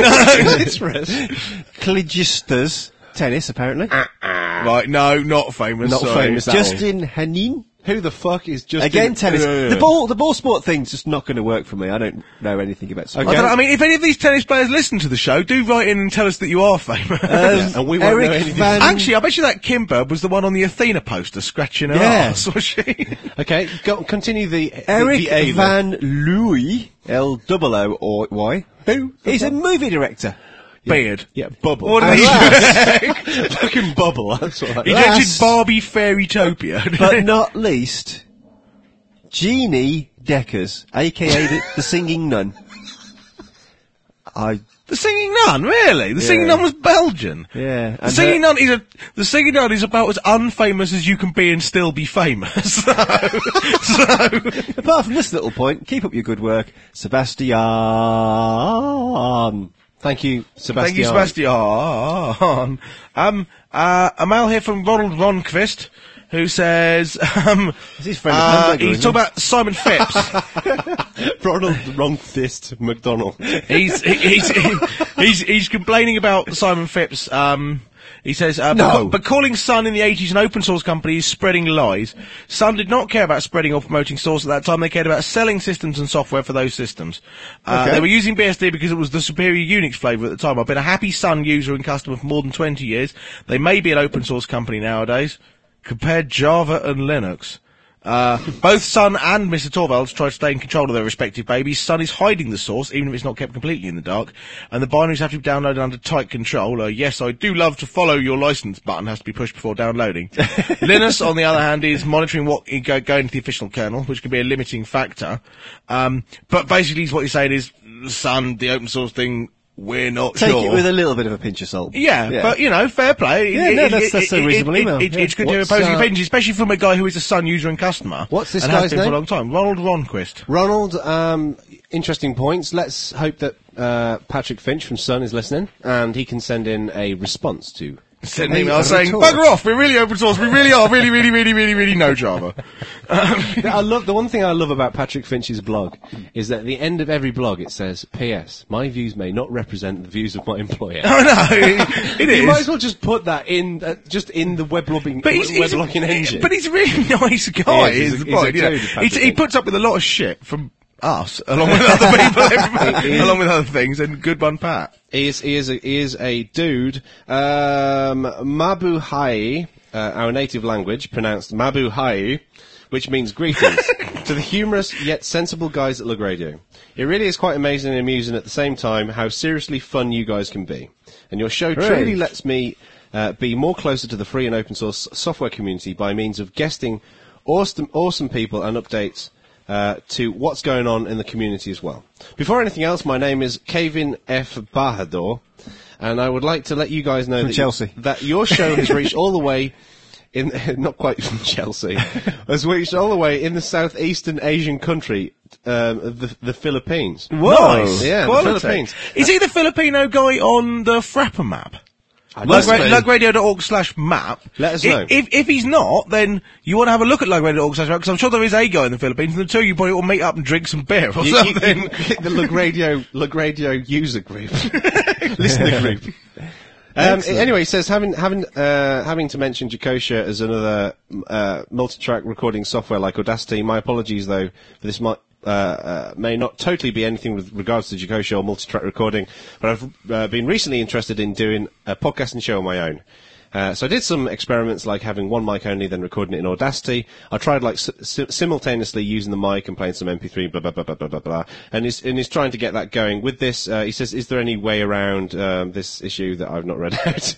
Cligisters tennis, apparently. Right, no, not famous. Not sorry. famous. Justin Hanin. Who the fuck is Justin? Again, tennis. Uh, The ball, the ball sport thing's just not going to work for me. I don't know anything about sport. I, don't know, I mean, if any of these tennis players listen to the show, do write in and tell us that you are famous. Um, and we won't Eric know anything. Van. Actually, I bet you that Kimber was the one on the Athena poster scratching her Yeah. ass, was she? Okay, go, continue the, the Eric the A Van Looy, L O O or Y. Who? He's a movie director. Beard. Yeah, Bubble. What did he do? Fucking Bubble, that's what I He Last- directed Barbie Fairytopia. But not least, Jeannie Deckers, aka the, the Singing Nun. I, The Singing Nun, really? The Singing Yeah. Nun was Belgian. yeah. The Singing Nun is a, the Singing Nun is about as unfamous as you can be and still be famous. so, so, Apart from this little point, keep up your good work, Sebastian. Thank you, Sebastian. thank you, Sebastian. Um, uh, a mail here from Ronald Ronquist, who says, um, Is his friend a uh, hamburger, he's isn't talking about Simon Phipps. Ronald Wrong Fist McDonald. he's, he, he's, he, he's, he's complaining about Simon Phipps, um, he says, uh, No. but, ca- but calling Sun in the eighties an open source company is spreading lies. Sun did not care about spreading or promoting source at that time. They cared about selling systems and software for those systems. Uh, Okay. They were using B S D because it was the superior Unix flavor at the time. I've been a happy Sun user and customer for more than twenty years. They may be an open source company nowadays. Compare Java and Linux. Uh, both Sun and Mister Torvalds try to stay in control of their respective babies. Sun is hiding the source, even if it's not kept completely in the dark, and the binaries have to be downloaded under tight control. Uh, yes, I do love to follow your license button has to be pushed before downloading. Linux, on the other hand, is monitoring what you go, go into the official kernel, which can be a limiting factor. Um, but basically what he's saying is, Sun, the open source thing, we're not Take sure. it with a little bit of a pinch of salt. Yeah, but, you know, fair play. Yeah, It- no, it- that's- it- that's a it- reasonable it- email. it- Yeah. It's good to What's, opposing uh, opinions, especially from a guy who is a Sun user and customer. What's this and has guy's been for a name? long time. Ronald Ronquist. Ronald, um, interesting points. Let's hope that uh, Patrick Finch from Sun is listening, and he can send in a response to. Send an a email saying, retort. bugger off, we're really open source, we really are, really, really, really, really, really no Java. I love the one thing I love about Patrick Finch's blog is that at the end of every blog it says, P S My views may not represent the views of my employer. I know, it, it You might is. as well just put that in, uh, just in the weblogging, But he's, he's, weblogging engine. but he's a really nice guy. He is, is he's a- the he's a point, you know. dude, He's- Patrick he Finch. puts up with a lot of shit from us, along with other people, along with other things, and good one, Pat. He is, he is, a, he is a dude. Um, Mabuhay, uh, our native language, pronounced Mabuhay, which means greetings to the humorous yet sensible guys at Lug Radio. It really is quite amazing and amusing at the same time how seriously fun you guys can be. And your show Hooray. truly lets me uh, be more closer to the free and open source software community by means of guesting awesome, awesome people and updates uh, to what's going on in the community as well. Before anything else, my name is Kevin F. Bahador, and I would like to let you guys know From that, Chelsea. that your show has reached all the way in, not quite from Chelsea, has reached all the way in the southeastern Asian country, um, the, the Philippines. Nice. Yeah, Quality. the Philippines. Is he the Filipino guy on the Frapper map? must be. Lugradio.org slash map. Let us I- know. If, if he's not, then you want to have a look at Lugradio.org slash map, because I'm sure there is a guy in the Philippines, and the two of you probably will meet up and drink some beer or You, you, you something. can click the Lug Radio, Lug Radio user group, listener group. Um, anyway, he says having having uh, having to mention Jacosha as another uh, multi-track recording software like Audacity. My apologies though, for this might uh, uh, may not totally be anything with regards to Jacosha or multi-track recording, but I've uh, been recently interested in doing a podcasting show on my own. Uh, so I did some experiments like having one mic only, then recording it in Audacity. I tried like si- si- simultaneously using the mic and playing some M P three, blah, blah, blah, blah, blah, blah, blah. And he's, and he's trying to get that going. With this, uh, he says, is there any way around um, this issue that I've not read out?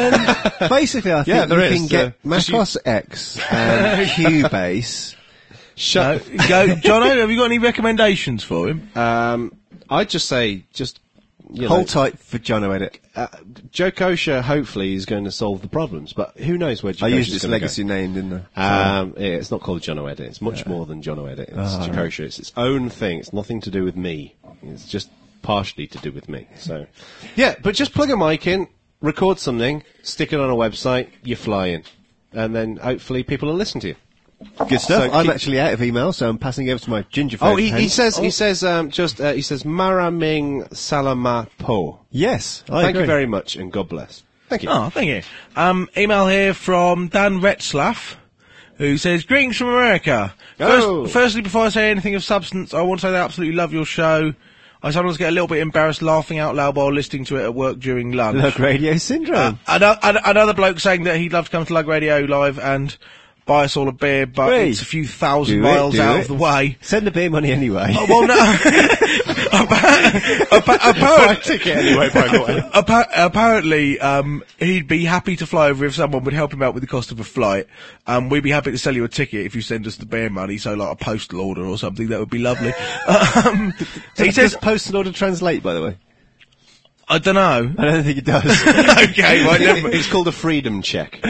Um, basically, I think Yeah, there you is, can get uh, just macOS X and Cubase. Shut No, go, Jono, have you got any recommendations for him? Um, I'd just say, just, you know, Hold tight for Jono Edit. uh, Joe Kosher hopefully is going to solve the problems, but who knows where Joe I used Kosher's its gonna legacy go. name, didn't I? Um, yeah, it's not called Jono Edit. It's much more than Jono Edit. It's Oh, Joe Kosher. It's its own thing. It's nothing to do with me. It's just partially to do with me. So, yeah, but just plug a mic in, record something, stick it on a website, you're flying. And then hopefully people will listen to you. Good stuff. So I'm keep- actually out of email, so I'm passing over to my ginger Oh, phone. he, he says, he says, um, just, uh, he says, Maraming Salama Po. Yes, I Thank agree. you very much, and God bless. Thank you. Oh, thank you. Um, email here from Dan Retzlaff, who says, greetings from America. First, Oh. Firstly, before I say anything of substance, I want to say that I absolutely love your show. I sometimes get a little bit embarrassed laughing out loud while listening to it at work during lunch. Lug Radio Syndrome. Uh, ano- ano- another bloke saying that he'd love to come to Lug Radio Live and buy us all a beer, but Hey. it's a few thousand Do it, miles do out it. of the way. Send the beer money anyway. Oh, well, no. Appa- appa- apparent- ticket anyway, by the way. appa- apparently, um, he'd be happy to fly over if someone would help him out with the cost of a flight. Um, we'd be happy to sell you a ticket if you send us the beer money, so like a postal order or something. That would be lovely. um, he says, Does postal order translate, by the way? I don't know. I don't think it does. Okay, right. never- It's called a freedom check.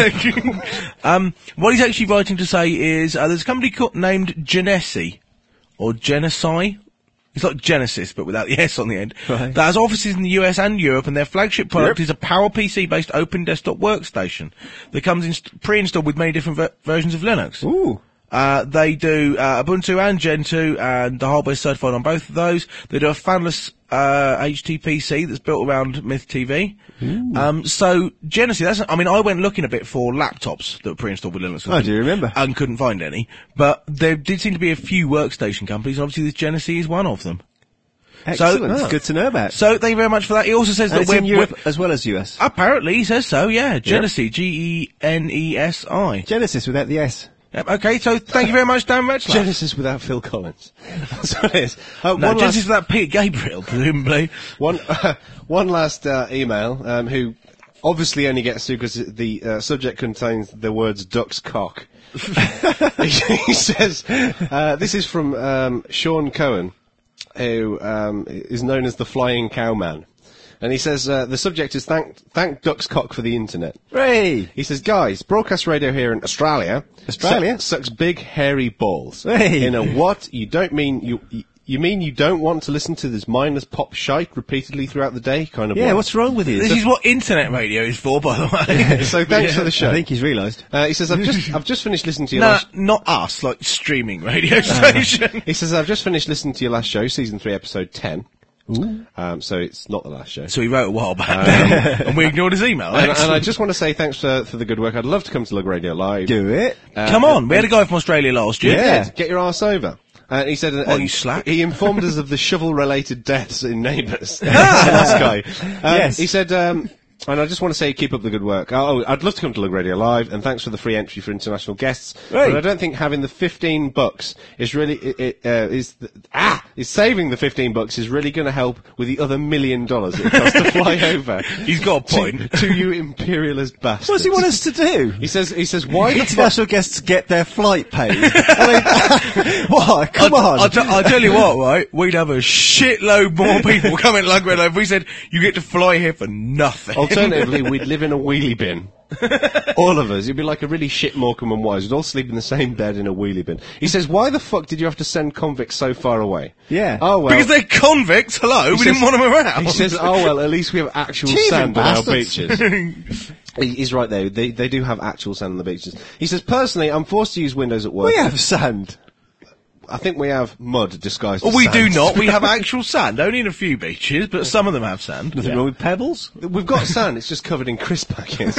um, what he's actually writing to say is uh, there's a company called, named Genesi, or Genesi. It's like Genesis, but without the S on the end. Right. That has offices in the U S and Europe, and their flagship product Yep. is a PowerPC-based open desktop workstation that comes inst- pre-installed with many different ver- versions of Linux. Ooh. Uh, they do uh, Ubuntu and Gentoo, and the hardware is certified on both of those. They do a fanless uh, H T P C that's built around Myth T V. Um, so Genesis, that's, I mean, I went looking a bit for laptops that were pre-installed with Linux. Oh, do you remember? And couldn't find any. But there did seem to be a few workstation companies. Obviously, this Genesis is one of them. Excellent. oh. It's good to know about. So thank you very much for that. He also says And that it's we're, in Europe we're- as well as U S. apparently he says so. Yeah, Genesis, G E N E S I. Genesis without the S. Yep, okay, so thank you very much, Dan Retzlaff. Genesis without Phil Collins. That's what it is. Uh, No, one Genesis last, without Peter Gabriel, presumably. one, uh, one last uh, email, um, who obviously only gets through because the uh, subject contains the words duck's cock. He says, uh, this is from um, Sean Cohen, who um, is known as the Flying Cowman. And he says, uh, the subject is thank, thank Duck's cock for the internet. Hey! He says, guys, broadcast radio here in Australia. Australia? Su- sucks big, hairy balls. Hey! In a what? You don't mean, you, you, you mean you don't want to listen to this mindless pop shite repeatedly throughout the day? Kind of Yeah, way. what's wrong with you? This is what internet radio is for, by the way. So thanks for the show. I think he's realised. Uh, he says, I've just, I've just finished listening to your No, last... not us, like streaming radio station. He says, I've just finished listening to your last show, season three, episode ten. Ooh. Um, so it's not the last show. So he wrote a while back, um, and we ignored his email. And, and I just want to say thanks for, for the good work. I'd love to come to Lug Radio Live. Do it. Uh, Come on, we had a guy from Australia last year. Yeah, get your arse over. Uh, he said, uh, Oh, you slack. He informed us of the shovel-related deaths in Neighbours. Last guy. Um, Yes. He said, um, and I just want to say, keep up the good work. Oh, I'd love to come to Lug Radio Live, and thanks for the free entry for international guests. Right. But I don't think having the fifteen bucks is really it, it, uh, is the, ah is saving the fifteen bucks is really going to help with the other million dollars it costs to fly over. He's got a point. to, to you imperialist bastards. What does he want us to do? He says, he says, why the fuck? International guests get their flight paid. I mean, what? Come I'll, on. I'll, t- I'll tell you what, right? We'd have a shitload more people coming to Lug Radio if we said, you get to fly here for nothing. Alternatively, we'd live in a wheelie bin. All of us. It'd be like a really shit Morecambe and Wise. We'd all sleep in the same bed in a wheelie bin. He says, why the fuck did you have to send convicts so far away? Yeah. Oh, well. Because they're convicts, hello, we says- didn't want them around. He says, oh, well, at least we have actual Teething sand on our bastards. beaches. He- He's right there. They, they do have actual sand on the beaches. He says, personally, I'm forced to use Windows at work. We have sand. I think we have mud disguised Well, as we sand. do not. We have actual sand, only in a few beaches, but some of them have sand. Nothing wrong with pebbles. We've got sand, it's just covered in crisp packets.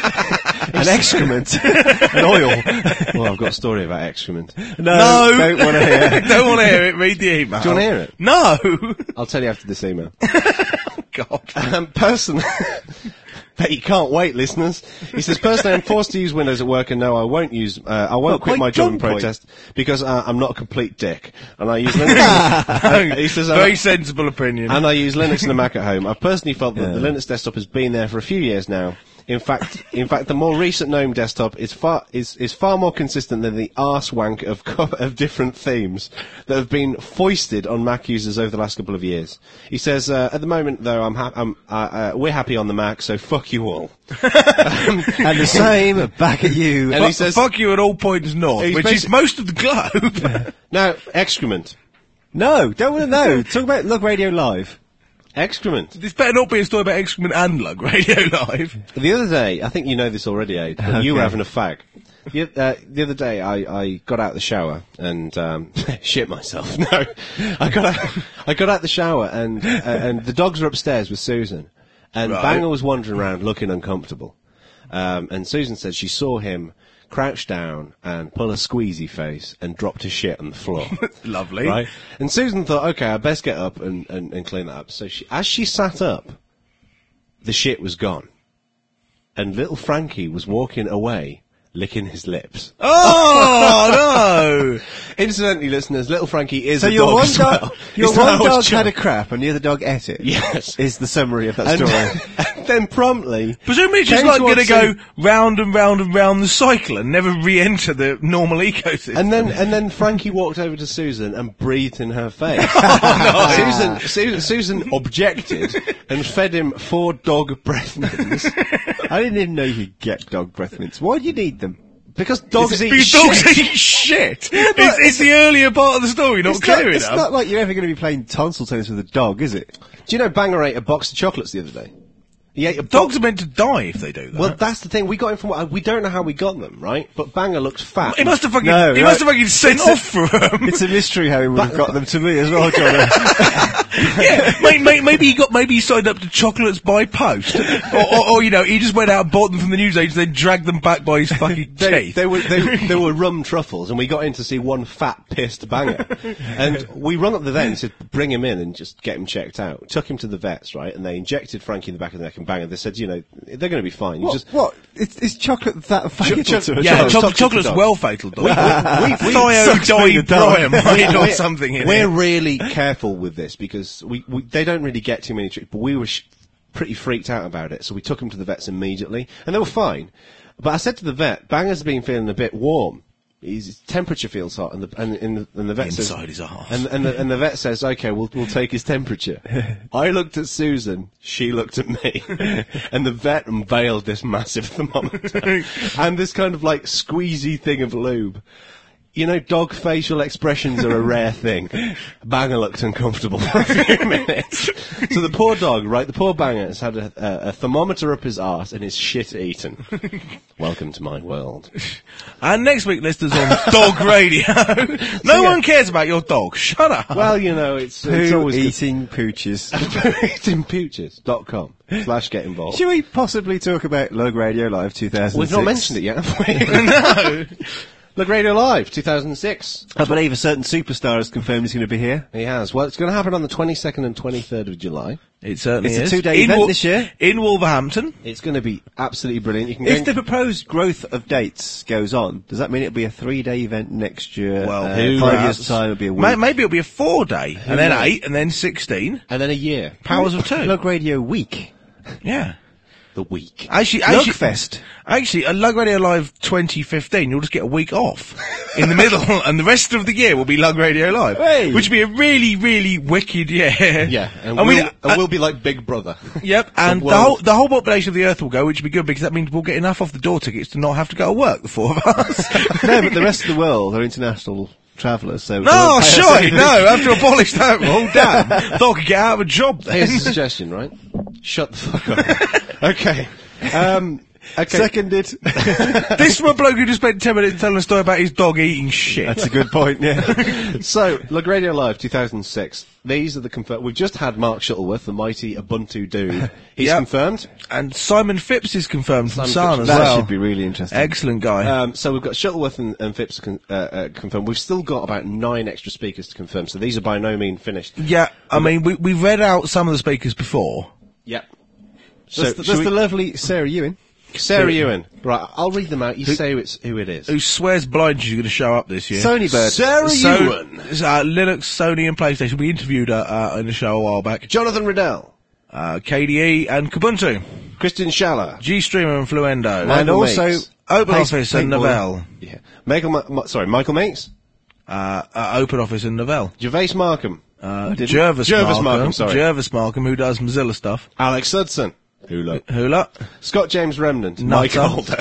And excrement. And oil. Well, I've got a story about excrement. No, No. don't want to hear. Don't want to hear it. Read the email. Do you want to hear it? No. I'll tell you after this email. God. Um, personally, bet you can't wait, listeners. He says, personally, I'm forced to use Windows at work, and no, I won't use, uh, I won't Well, quit quite my job in gunpoint. protest because uh, I'm not a complete dick, and I use Linux. He says, Very uh, sensible opinion. and I use Linux and a Mac at home. I've personally felt that Yeah. the Linux desktop has been there for a few years now. In fact, in fact, the more recent GNOME desktop is far is, is far more consistent than the arse wank of co- of different themes that have been foisted on Mac users over the last couple of years. He says, uh, at the moment, though, I'm, ha- I'm uh, uh, we're happy on the Mac, so fuck you all. And the same back at you. And he says, fuck you at all points north, He's which is basi- most of the globe. now excrement, No, don't want to know. Talk about Lug Radio Live. excrement. This better not be a story about excrement and Lug Radio Live. The other day, I think you know this already, Aid, but you were Okay. having a fag. The, uh, the other day, I, I got out the shower and um, shit myself. No, I got out, I got out the shower and uh, and the dogs were upstairs with Susan, and Right. Banger was wandering around looking uncomfortable. Um, and Susan said she saw him crouch down and pull a squeezy face and drop to shit on the floor. Lovely. Right? And Susan thought, okay, I best get up and, and, and clean that up. So she, as she sat up, the shit was gone. And little Frankie was walking away, licking his lips. Oh, no! Incidentally, listeners, little Frankie is So a your dog one as dog, well. your It's not one always dog chill. had a crap and the other dog ate it. Yes. Is the summary of that And, story. and then promptly... Presumably it's just came like going to towards go Su- round and round and round the cycle and never re-enter the normal ecosystem. And then, and then Frankie walked over to Susan and breathed in her face. Susan, Susan, Susan objected and fed him four dog breath mints. I didn't even know you could get dog breath mints. Why do you need them? Because dogs eat Because shit. dogs eat shit. it's, it's the earlier part of the story, not It's clear not, enough. it's not like you're ever going to be playing tonsil tennis with a dog, is it? Do you know Banger ate a box of chocolates the other day? He ate a box. Dogs are meant to die if they do that. Well, that's the thing. We got him from. We don't know how we got them, right? But Banger looks fat. he must have fucking, No, he no. must have fucking sent off for them. It's a mystery how he would have got them to me as well, John. yeah, may, may, maybe he got, maybe he signed up to chocolates by post, or, or, or you know, he just went out and bought them from the newsagents, then dragged them back by his fucking They, teeth. they were they, they were rum truffles, and we got in to see one fat pissed Banger, and we rung up the vet and said, "Bring him in and just get him checked out." Took him to the vets, right? And they injected Frankie in the back of the neck and Banger. They said, "You know, they're going to be fine." You What? just what? Is, is chocolate that fatal cho- to a yeah, dog? cho- toxic to chocolate's dogs. well fatal, dog. we- we- sucks being a dog. Dibromide or We're- something in We're it. really careful with this because we, we they don't really get too many tricks, but we were sh- pretty freaked out about it, so we took him to the vets immediately, and they were fine. But I said to the vet, Banger's been feeling a bit warm. his temperature feels hot, and the and, and, the, and the vet says, Inside his arse. and and the, and the vet says, okay, we'll we'll take his temperature. I looked at Susan, she looked at me, and the vet unveiled this massive thermometer and this kind of like squeezy thing of lube. You know, dog facial expressions are a rare thing. Banger looked uncomfortable for a few minutes. So the poor dog, right, the poor Banger has had a, a, a thermometer up his arse and is shit eaten. Welcome to my world. And next week, listeners on Dog Radio. No one cares about your dog. Shut up. Well, you know, it's, it's Poo always eating pooches. eating pooches dot com slash get involved. Should we possibly talk about Lug Radio Live two thousand six? We've not mentioned it yet, have we? No. Lug Radio Live, two thousand six. I believe a certain superstar has confirmed he's going to be here. He has. Well, it's going to happen on the twenty-second and twenty-third of July. It certainly It's a is. two-day In event Wol- this year. In Wolverhampton. It's going to be absolutely brilliant. You can If go the proposed growth of dates goes on, does that mean it'll be a three-day event next year? Well, uh, who five knows? years' time it'll be a week. May- Maybe it'll be a four-day, and then knows? eight, and then sixteen. and then a year. Powers of two. Lug Radio Week. Yeah. The week. Actually, actually, Lugfest. actually, a Lug Radio Live twenty fifteen, you'll just get a week off in the middle, and the rest of the year will be Lug Radio Live, Hey. which would be a really, really wicked year. Yeah, and, and we'll, we, and uh, we'll be like Big Brother. Yep, and the, world. whole the whole population of the Earth will go, which would be good because that means we'll get enough off the door tickets to not have to go to work. The four of us. No, but the rest of the world are international travellers, so... No, sure, no, I have to abolish that rule. Damn, thought I could get out of a job then. Here's a suggestion, right? Shut the fuck up. Okay. Um, okay. Seconded. This from a bloke who just spent ten minutes telling a story about his dog eating shit. That's a good point, yeah. So, Lug Radio Live two thousand six. These are the confirmed. We've just had Mark Shuttleworth, the mighty Ubuntu dude. He's Yep. confirmed. And Simon Phipps is confirmed from Simon Sun as Phipps. That well. should be really interesting. Excellent guy. Um, so we've got Shuttleworth and, and Phipps con- uh, uh, confirmed. We've still got about nine extra speakers to confirm. So these are by no means finished. yeah, I mean, we we read out some of the speakers before. Yep. So, that's the, should that's we- the lovely Sarah Ewan. Sarah Ewan. Right, I'll read them out. You say who, it's, who it is. Who swears blind she's going to show up this year? Sony Bird. Sarah So- Ewan. Uh, Linux, Sony, and PlayStation. We interviewed her uh, in a show a while back. Jonathan Riddell. Uh, K D E and Kubuntu, Christian Schaller. GStreamer and Fluendo, And Michael also... Mates. OpenOffice Pace- and Paintball. Novell. Yeah. Michael, Ma- Ma- sorry, Michael Mates. Uh, uh, OpenOffice and Novell. Gervais Markham. Uh, Jervis, Jervis Markham, Markham, sorry. Jervis Markham, who does Mozilla stuff. Alex Hudson. Hula. Hula. Scott James Remnant. Nutter. Mike Holder.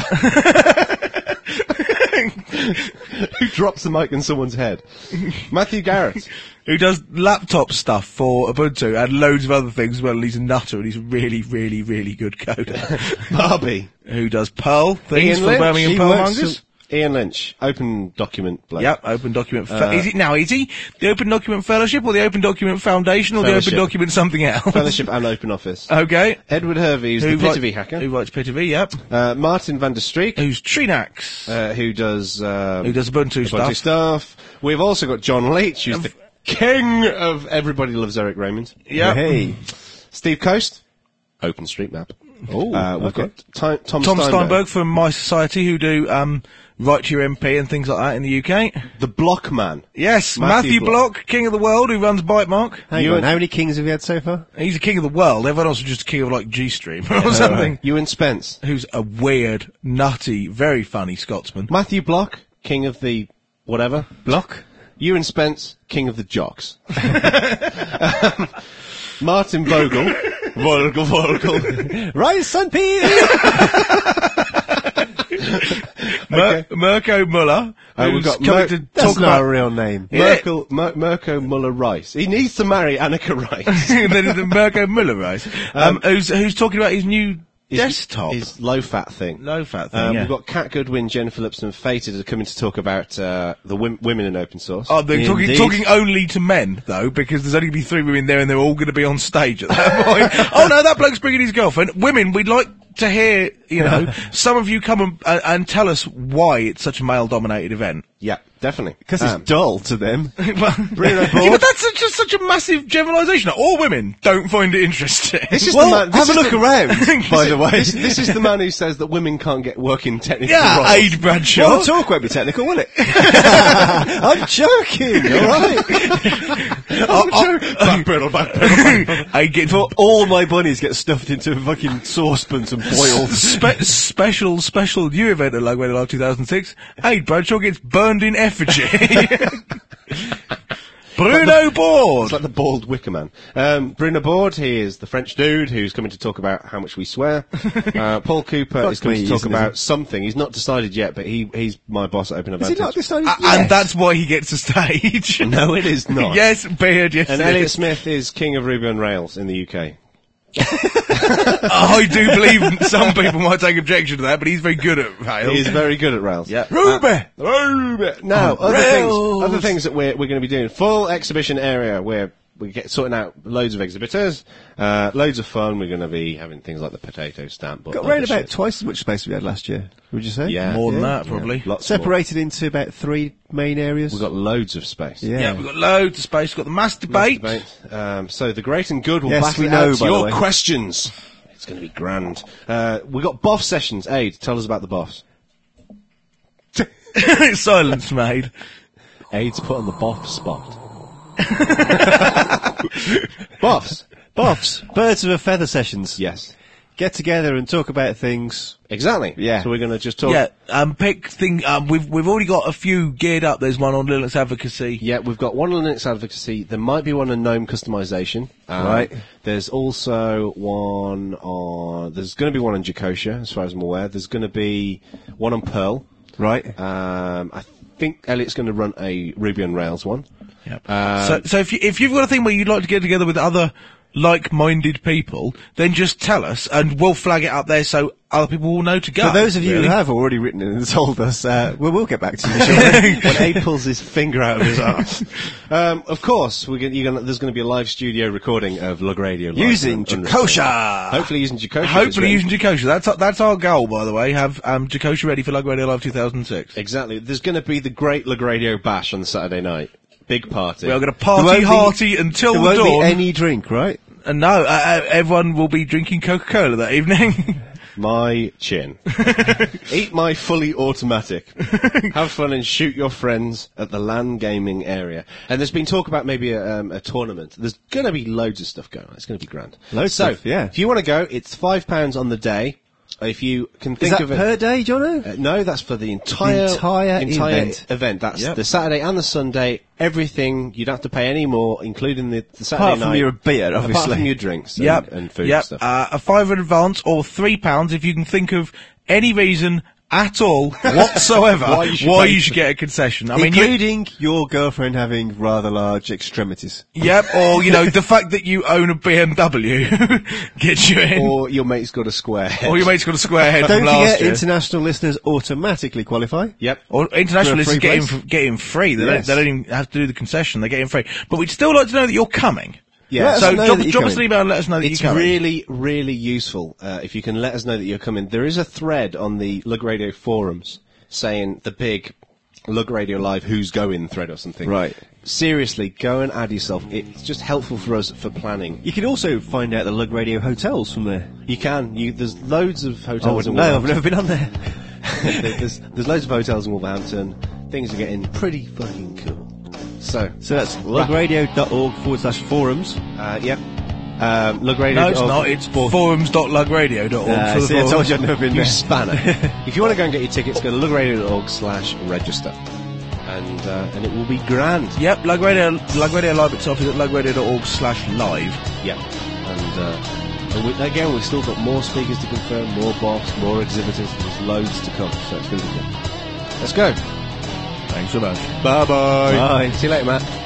Who drops the mic in someone's head? Matthew Garrett. Who does laptop stuff for Ubuntu and loads of other things as well. He's a nutter and he's a really, really, really good coder. Barbie. Who does Perl things Ian for Lynch. Birmingham He Pearl works Mongers. for- Ian Lynch. Open document bloke. Yep, Open Document. Fe- Uh, is it now? Is he the Open Document Fellowship or the Open Document Foundation or Fellowship. the Open Document something else? Fellowship and Open Office. Okay. Edward Hervey, who's Who the write- Pitavi hacker. Who writes Pitavi? Yep. Uh, Martin van der Streek. Who's Trinax? Uh, who does um, who does Ubuntu, Ubuntu stuff? stuff. We've also got John Leach, who's the king of Everybody Loves Eric Raymond. Yep. Hey. Steve Coast, OpenStreetMap. Oh, uh, we've okay. got Tom, Tom, Tom Steinberg, Steinberg from My Society, who do um, Write to Your M P and things like that in the U K. the Block Man. Yes, Matthew Matthew, Block. Block, King of the World, who runs Bytemark. Hang You on, and- how many kings have you had so far? He's the king of the world. Everyone else is just king of like G-Stream or something. Ewan Spence. Who's a weird, nutty, very funny Scotsman. Matthew Block, king of the whatever. Block? Ewan Spence, king of the jocks. um, Martin Vogel. Vogel, Vogel. Rice and peas! Mer- Mirko Muller, Uh, we've who's got coming Mer- to That's talk not about a real name. Yeah. Merkel, Mer- Mirko Muller Rice. He needs to marry Annika Rice. the, the Mirko Muller, right? Um, who's who's talking about his new His- desktop, His low fat thing. low fat thing. Um, yeah. We've got Kat Goodwin, Jen Phillips, and Fated are coming to talk about uh, the wim- women in open source. Oh, they're talking, Indeed. talking only to men, though, because there's only going to be three women there and they're all going to be on stage at that point. Oh, no, that bloke's bringing his girlfriend. Women, we'd like to hear, you know, some of you come and, uh, and tell us why it's such a male-dominated event. Yeah, definitely. Because Um, it's dull to them. But, yeah, but that's such a, such a massive generalisation. All women don't find it interesting. This is Well, the man, this have a is look the- around, by the way. This, this is the man who says that women can't get work in technical yeah, roles. Aid Bradshaw. Well, the talk won't be technical, will it? I'm joking, alright? I'm joking. Backpedal, backpedal. Aid gets Before all my bunnies get stuffed into fucking saucepans and boiled. Spe- special, special new event at Lug Radio Live two thousand six. Aid Bradshaw gets burnt burned in effigy. Bruno Board! It's like the bald wicker man. Um, Bruno Board, he is the French dude who's coming to talk about how much we swear. Uh, Paul Cooper Fuck is coming me, to talk isn't about he? something. He's not decided yet, but he he's my boss at Open Is he Advantage. not decided A- yet? And that's why he gets a stage. No, it is not. Yes, Beard, yes. And it Elliot is. Smith is king of Ruby on Rails in the U K. I do believe some people might take objection to that, but he's very good at Rails. He is very good at Rails. Yeah. Ruby! Ruby! Now, Oh, other things, Rails. other things that we're, we're going to be doing. Full exhibition area where we get sorting out loads of exhibitors, uh, loads of fun. We're going to be having things like the potato stamp. But Got other around about shit. twice as much space as we had last year, would you say? Yeah. More than Yeah. that, probably. Lots more. Separated into about three main areas. We've got loads of space. Yeah. Yeah, we've got loads of space. We've got the mass debate. Debate. Um, so the great and good will Yes, battle we it know, out to by the your way. questions. It's going to be grand. Uh, we've got B O F sessions. Aid, tell us about the B O Fs. Silence made. Aid's put on the B O F spot. B O Fs. Buffs, birds of a feather sessions. Yes. Get together and talk about things. Exactly. Yeah. So we're going to just talk. Yeah, um, pick thing. Um, we've we've already got a few geared up. There's one on Linux advocacy. Yeah, we've got one on Linux advocacy. There might be one on GNOME customization. Um, Right. There's also one on. There's going to be one on Jacosia, as far as I'm aware. There's going to be one on Perl. Right. Um, I think Elliot's going to run a Ruby on Rails one. Yep. Uh, so so if you if you've got a thing where you'd like to get together with other like-minded people, then just tell us and we'll flag it up there so other people will know to go. For those of you really. who have already written it and told us, uh, well, we'll get back to you shortly. when Abe pulls his finger out of his ass. Um, of course, we're gonna, you're gonna, there's going to be a live studio recording of Lug Radio live Using on- on- Jacosia. Hopefully using Jacosia. Hopefully this using Jacosia. That's our- that's our goal, by the way. Have um, Jacosia ready for Lug Radio Live two thousand six. Exactly. There's going to be the Great Lug Radio Bash on Saturday night. Big party. We are going to There won't party be- hearty until There won't dawn. be any drink, right? And no, uh, uh, everyone will be drinking Coca-Cola that evening. My chin. Eat my fully automatic. Have fun and shoot your friends at the LAN gaming area. And there's been talk about maybe a, um, a tournament. There's going to be loads of stuff going on. It's going to be grand. Loads so, of stuff, yeah. if you want to go, it's five pounds on the day. If you can Is think that of it. per day, Jono? Uh, no, that's for the entire entire event. event. That's Yep. the Saturday and the Sunday. Everything. You don't have to pay any more, including the, the Saturday Apart night. from your beer, Apart obviously. from your drinks and, Yep. and food yep. and stuff. Uh, a five in advance or three pounds if you can think of any reason at all whatsoever Why you should why pay you for- should get a concession. I mean, you, Including your girlfriend having rather large extremities. yep, or you know the fact that you own a B M W gets you in, or, or your mate's got a square head. your mate's got a square head Don't from last forget, year. international listeners automatically qualify. Yep. Or international For a listeners free get in, place? f- get in free. They, Yes. don't, they don't even have to do the concession. They get in free. But we'd still like to know that you're coming. Yeah. Let us So know drop, that you're drop us an coming. email and let us know that It's you're coming. really, really useful uh, if you can let us know that you're coming. There is a thread on the Lug Radio forums saying the big Lug Radio Live Who's Going thread or something. Right. Seriously, go and add yourself. It's just helpful for us for planning. You can also find out the Lug Radio hotels from there. You can. You, there's loads of hotels Oh, in no, I've Wolverhampton. never been on there. there's, there's loads of hotels in Wolverhampton. Things are getting pretty fucking cool. So, So that's lugradio.org forward slash forums. uh, yep. Um, Lug Radio. No, it's not. It's forums dot lug radio dot org. Uh, for the see, I told forums. you I've never been You there. spanner. If you want to go and get your tickets, go to lugradio.org slash register. And, uh, and it will be grand. Yep, Lug Radio, Lug Radio Live itself is at lugradio.org slash live. Yep. And, uh, and we, again, we've still got more speakers to confirm, more boss, more exhibitors. There's loads to come, so it's going to be good. Let's go. Thanks so much. Bye-bye. Bye. See you later, Matt.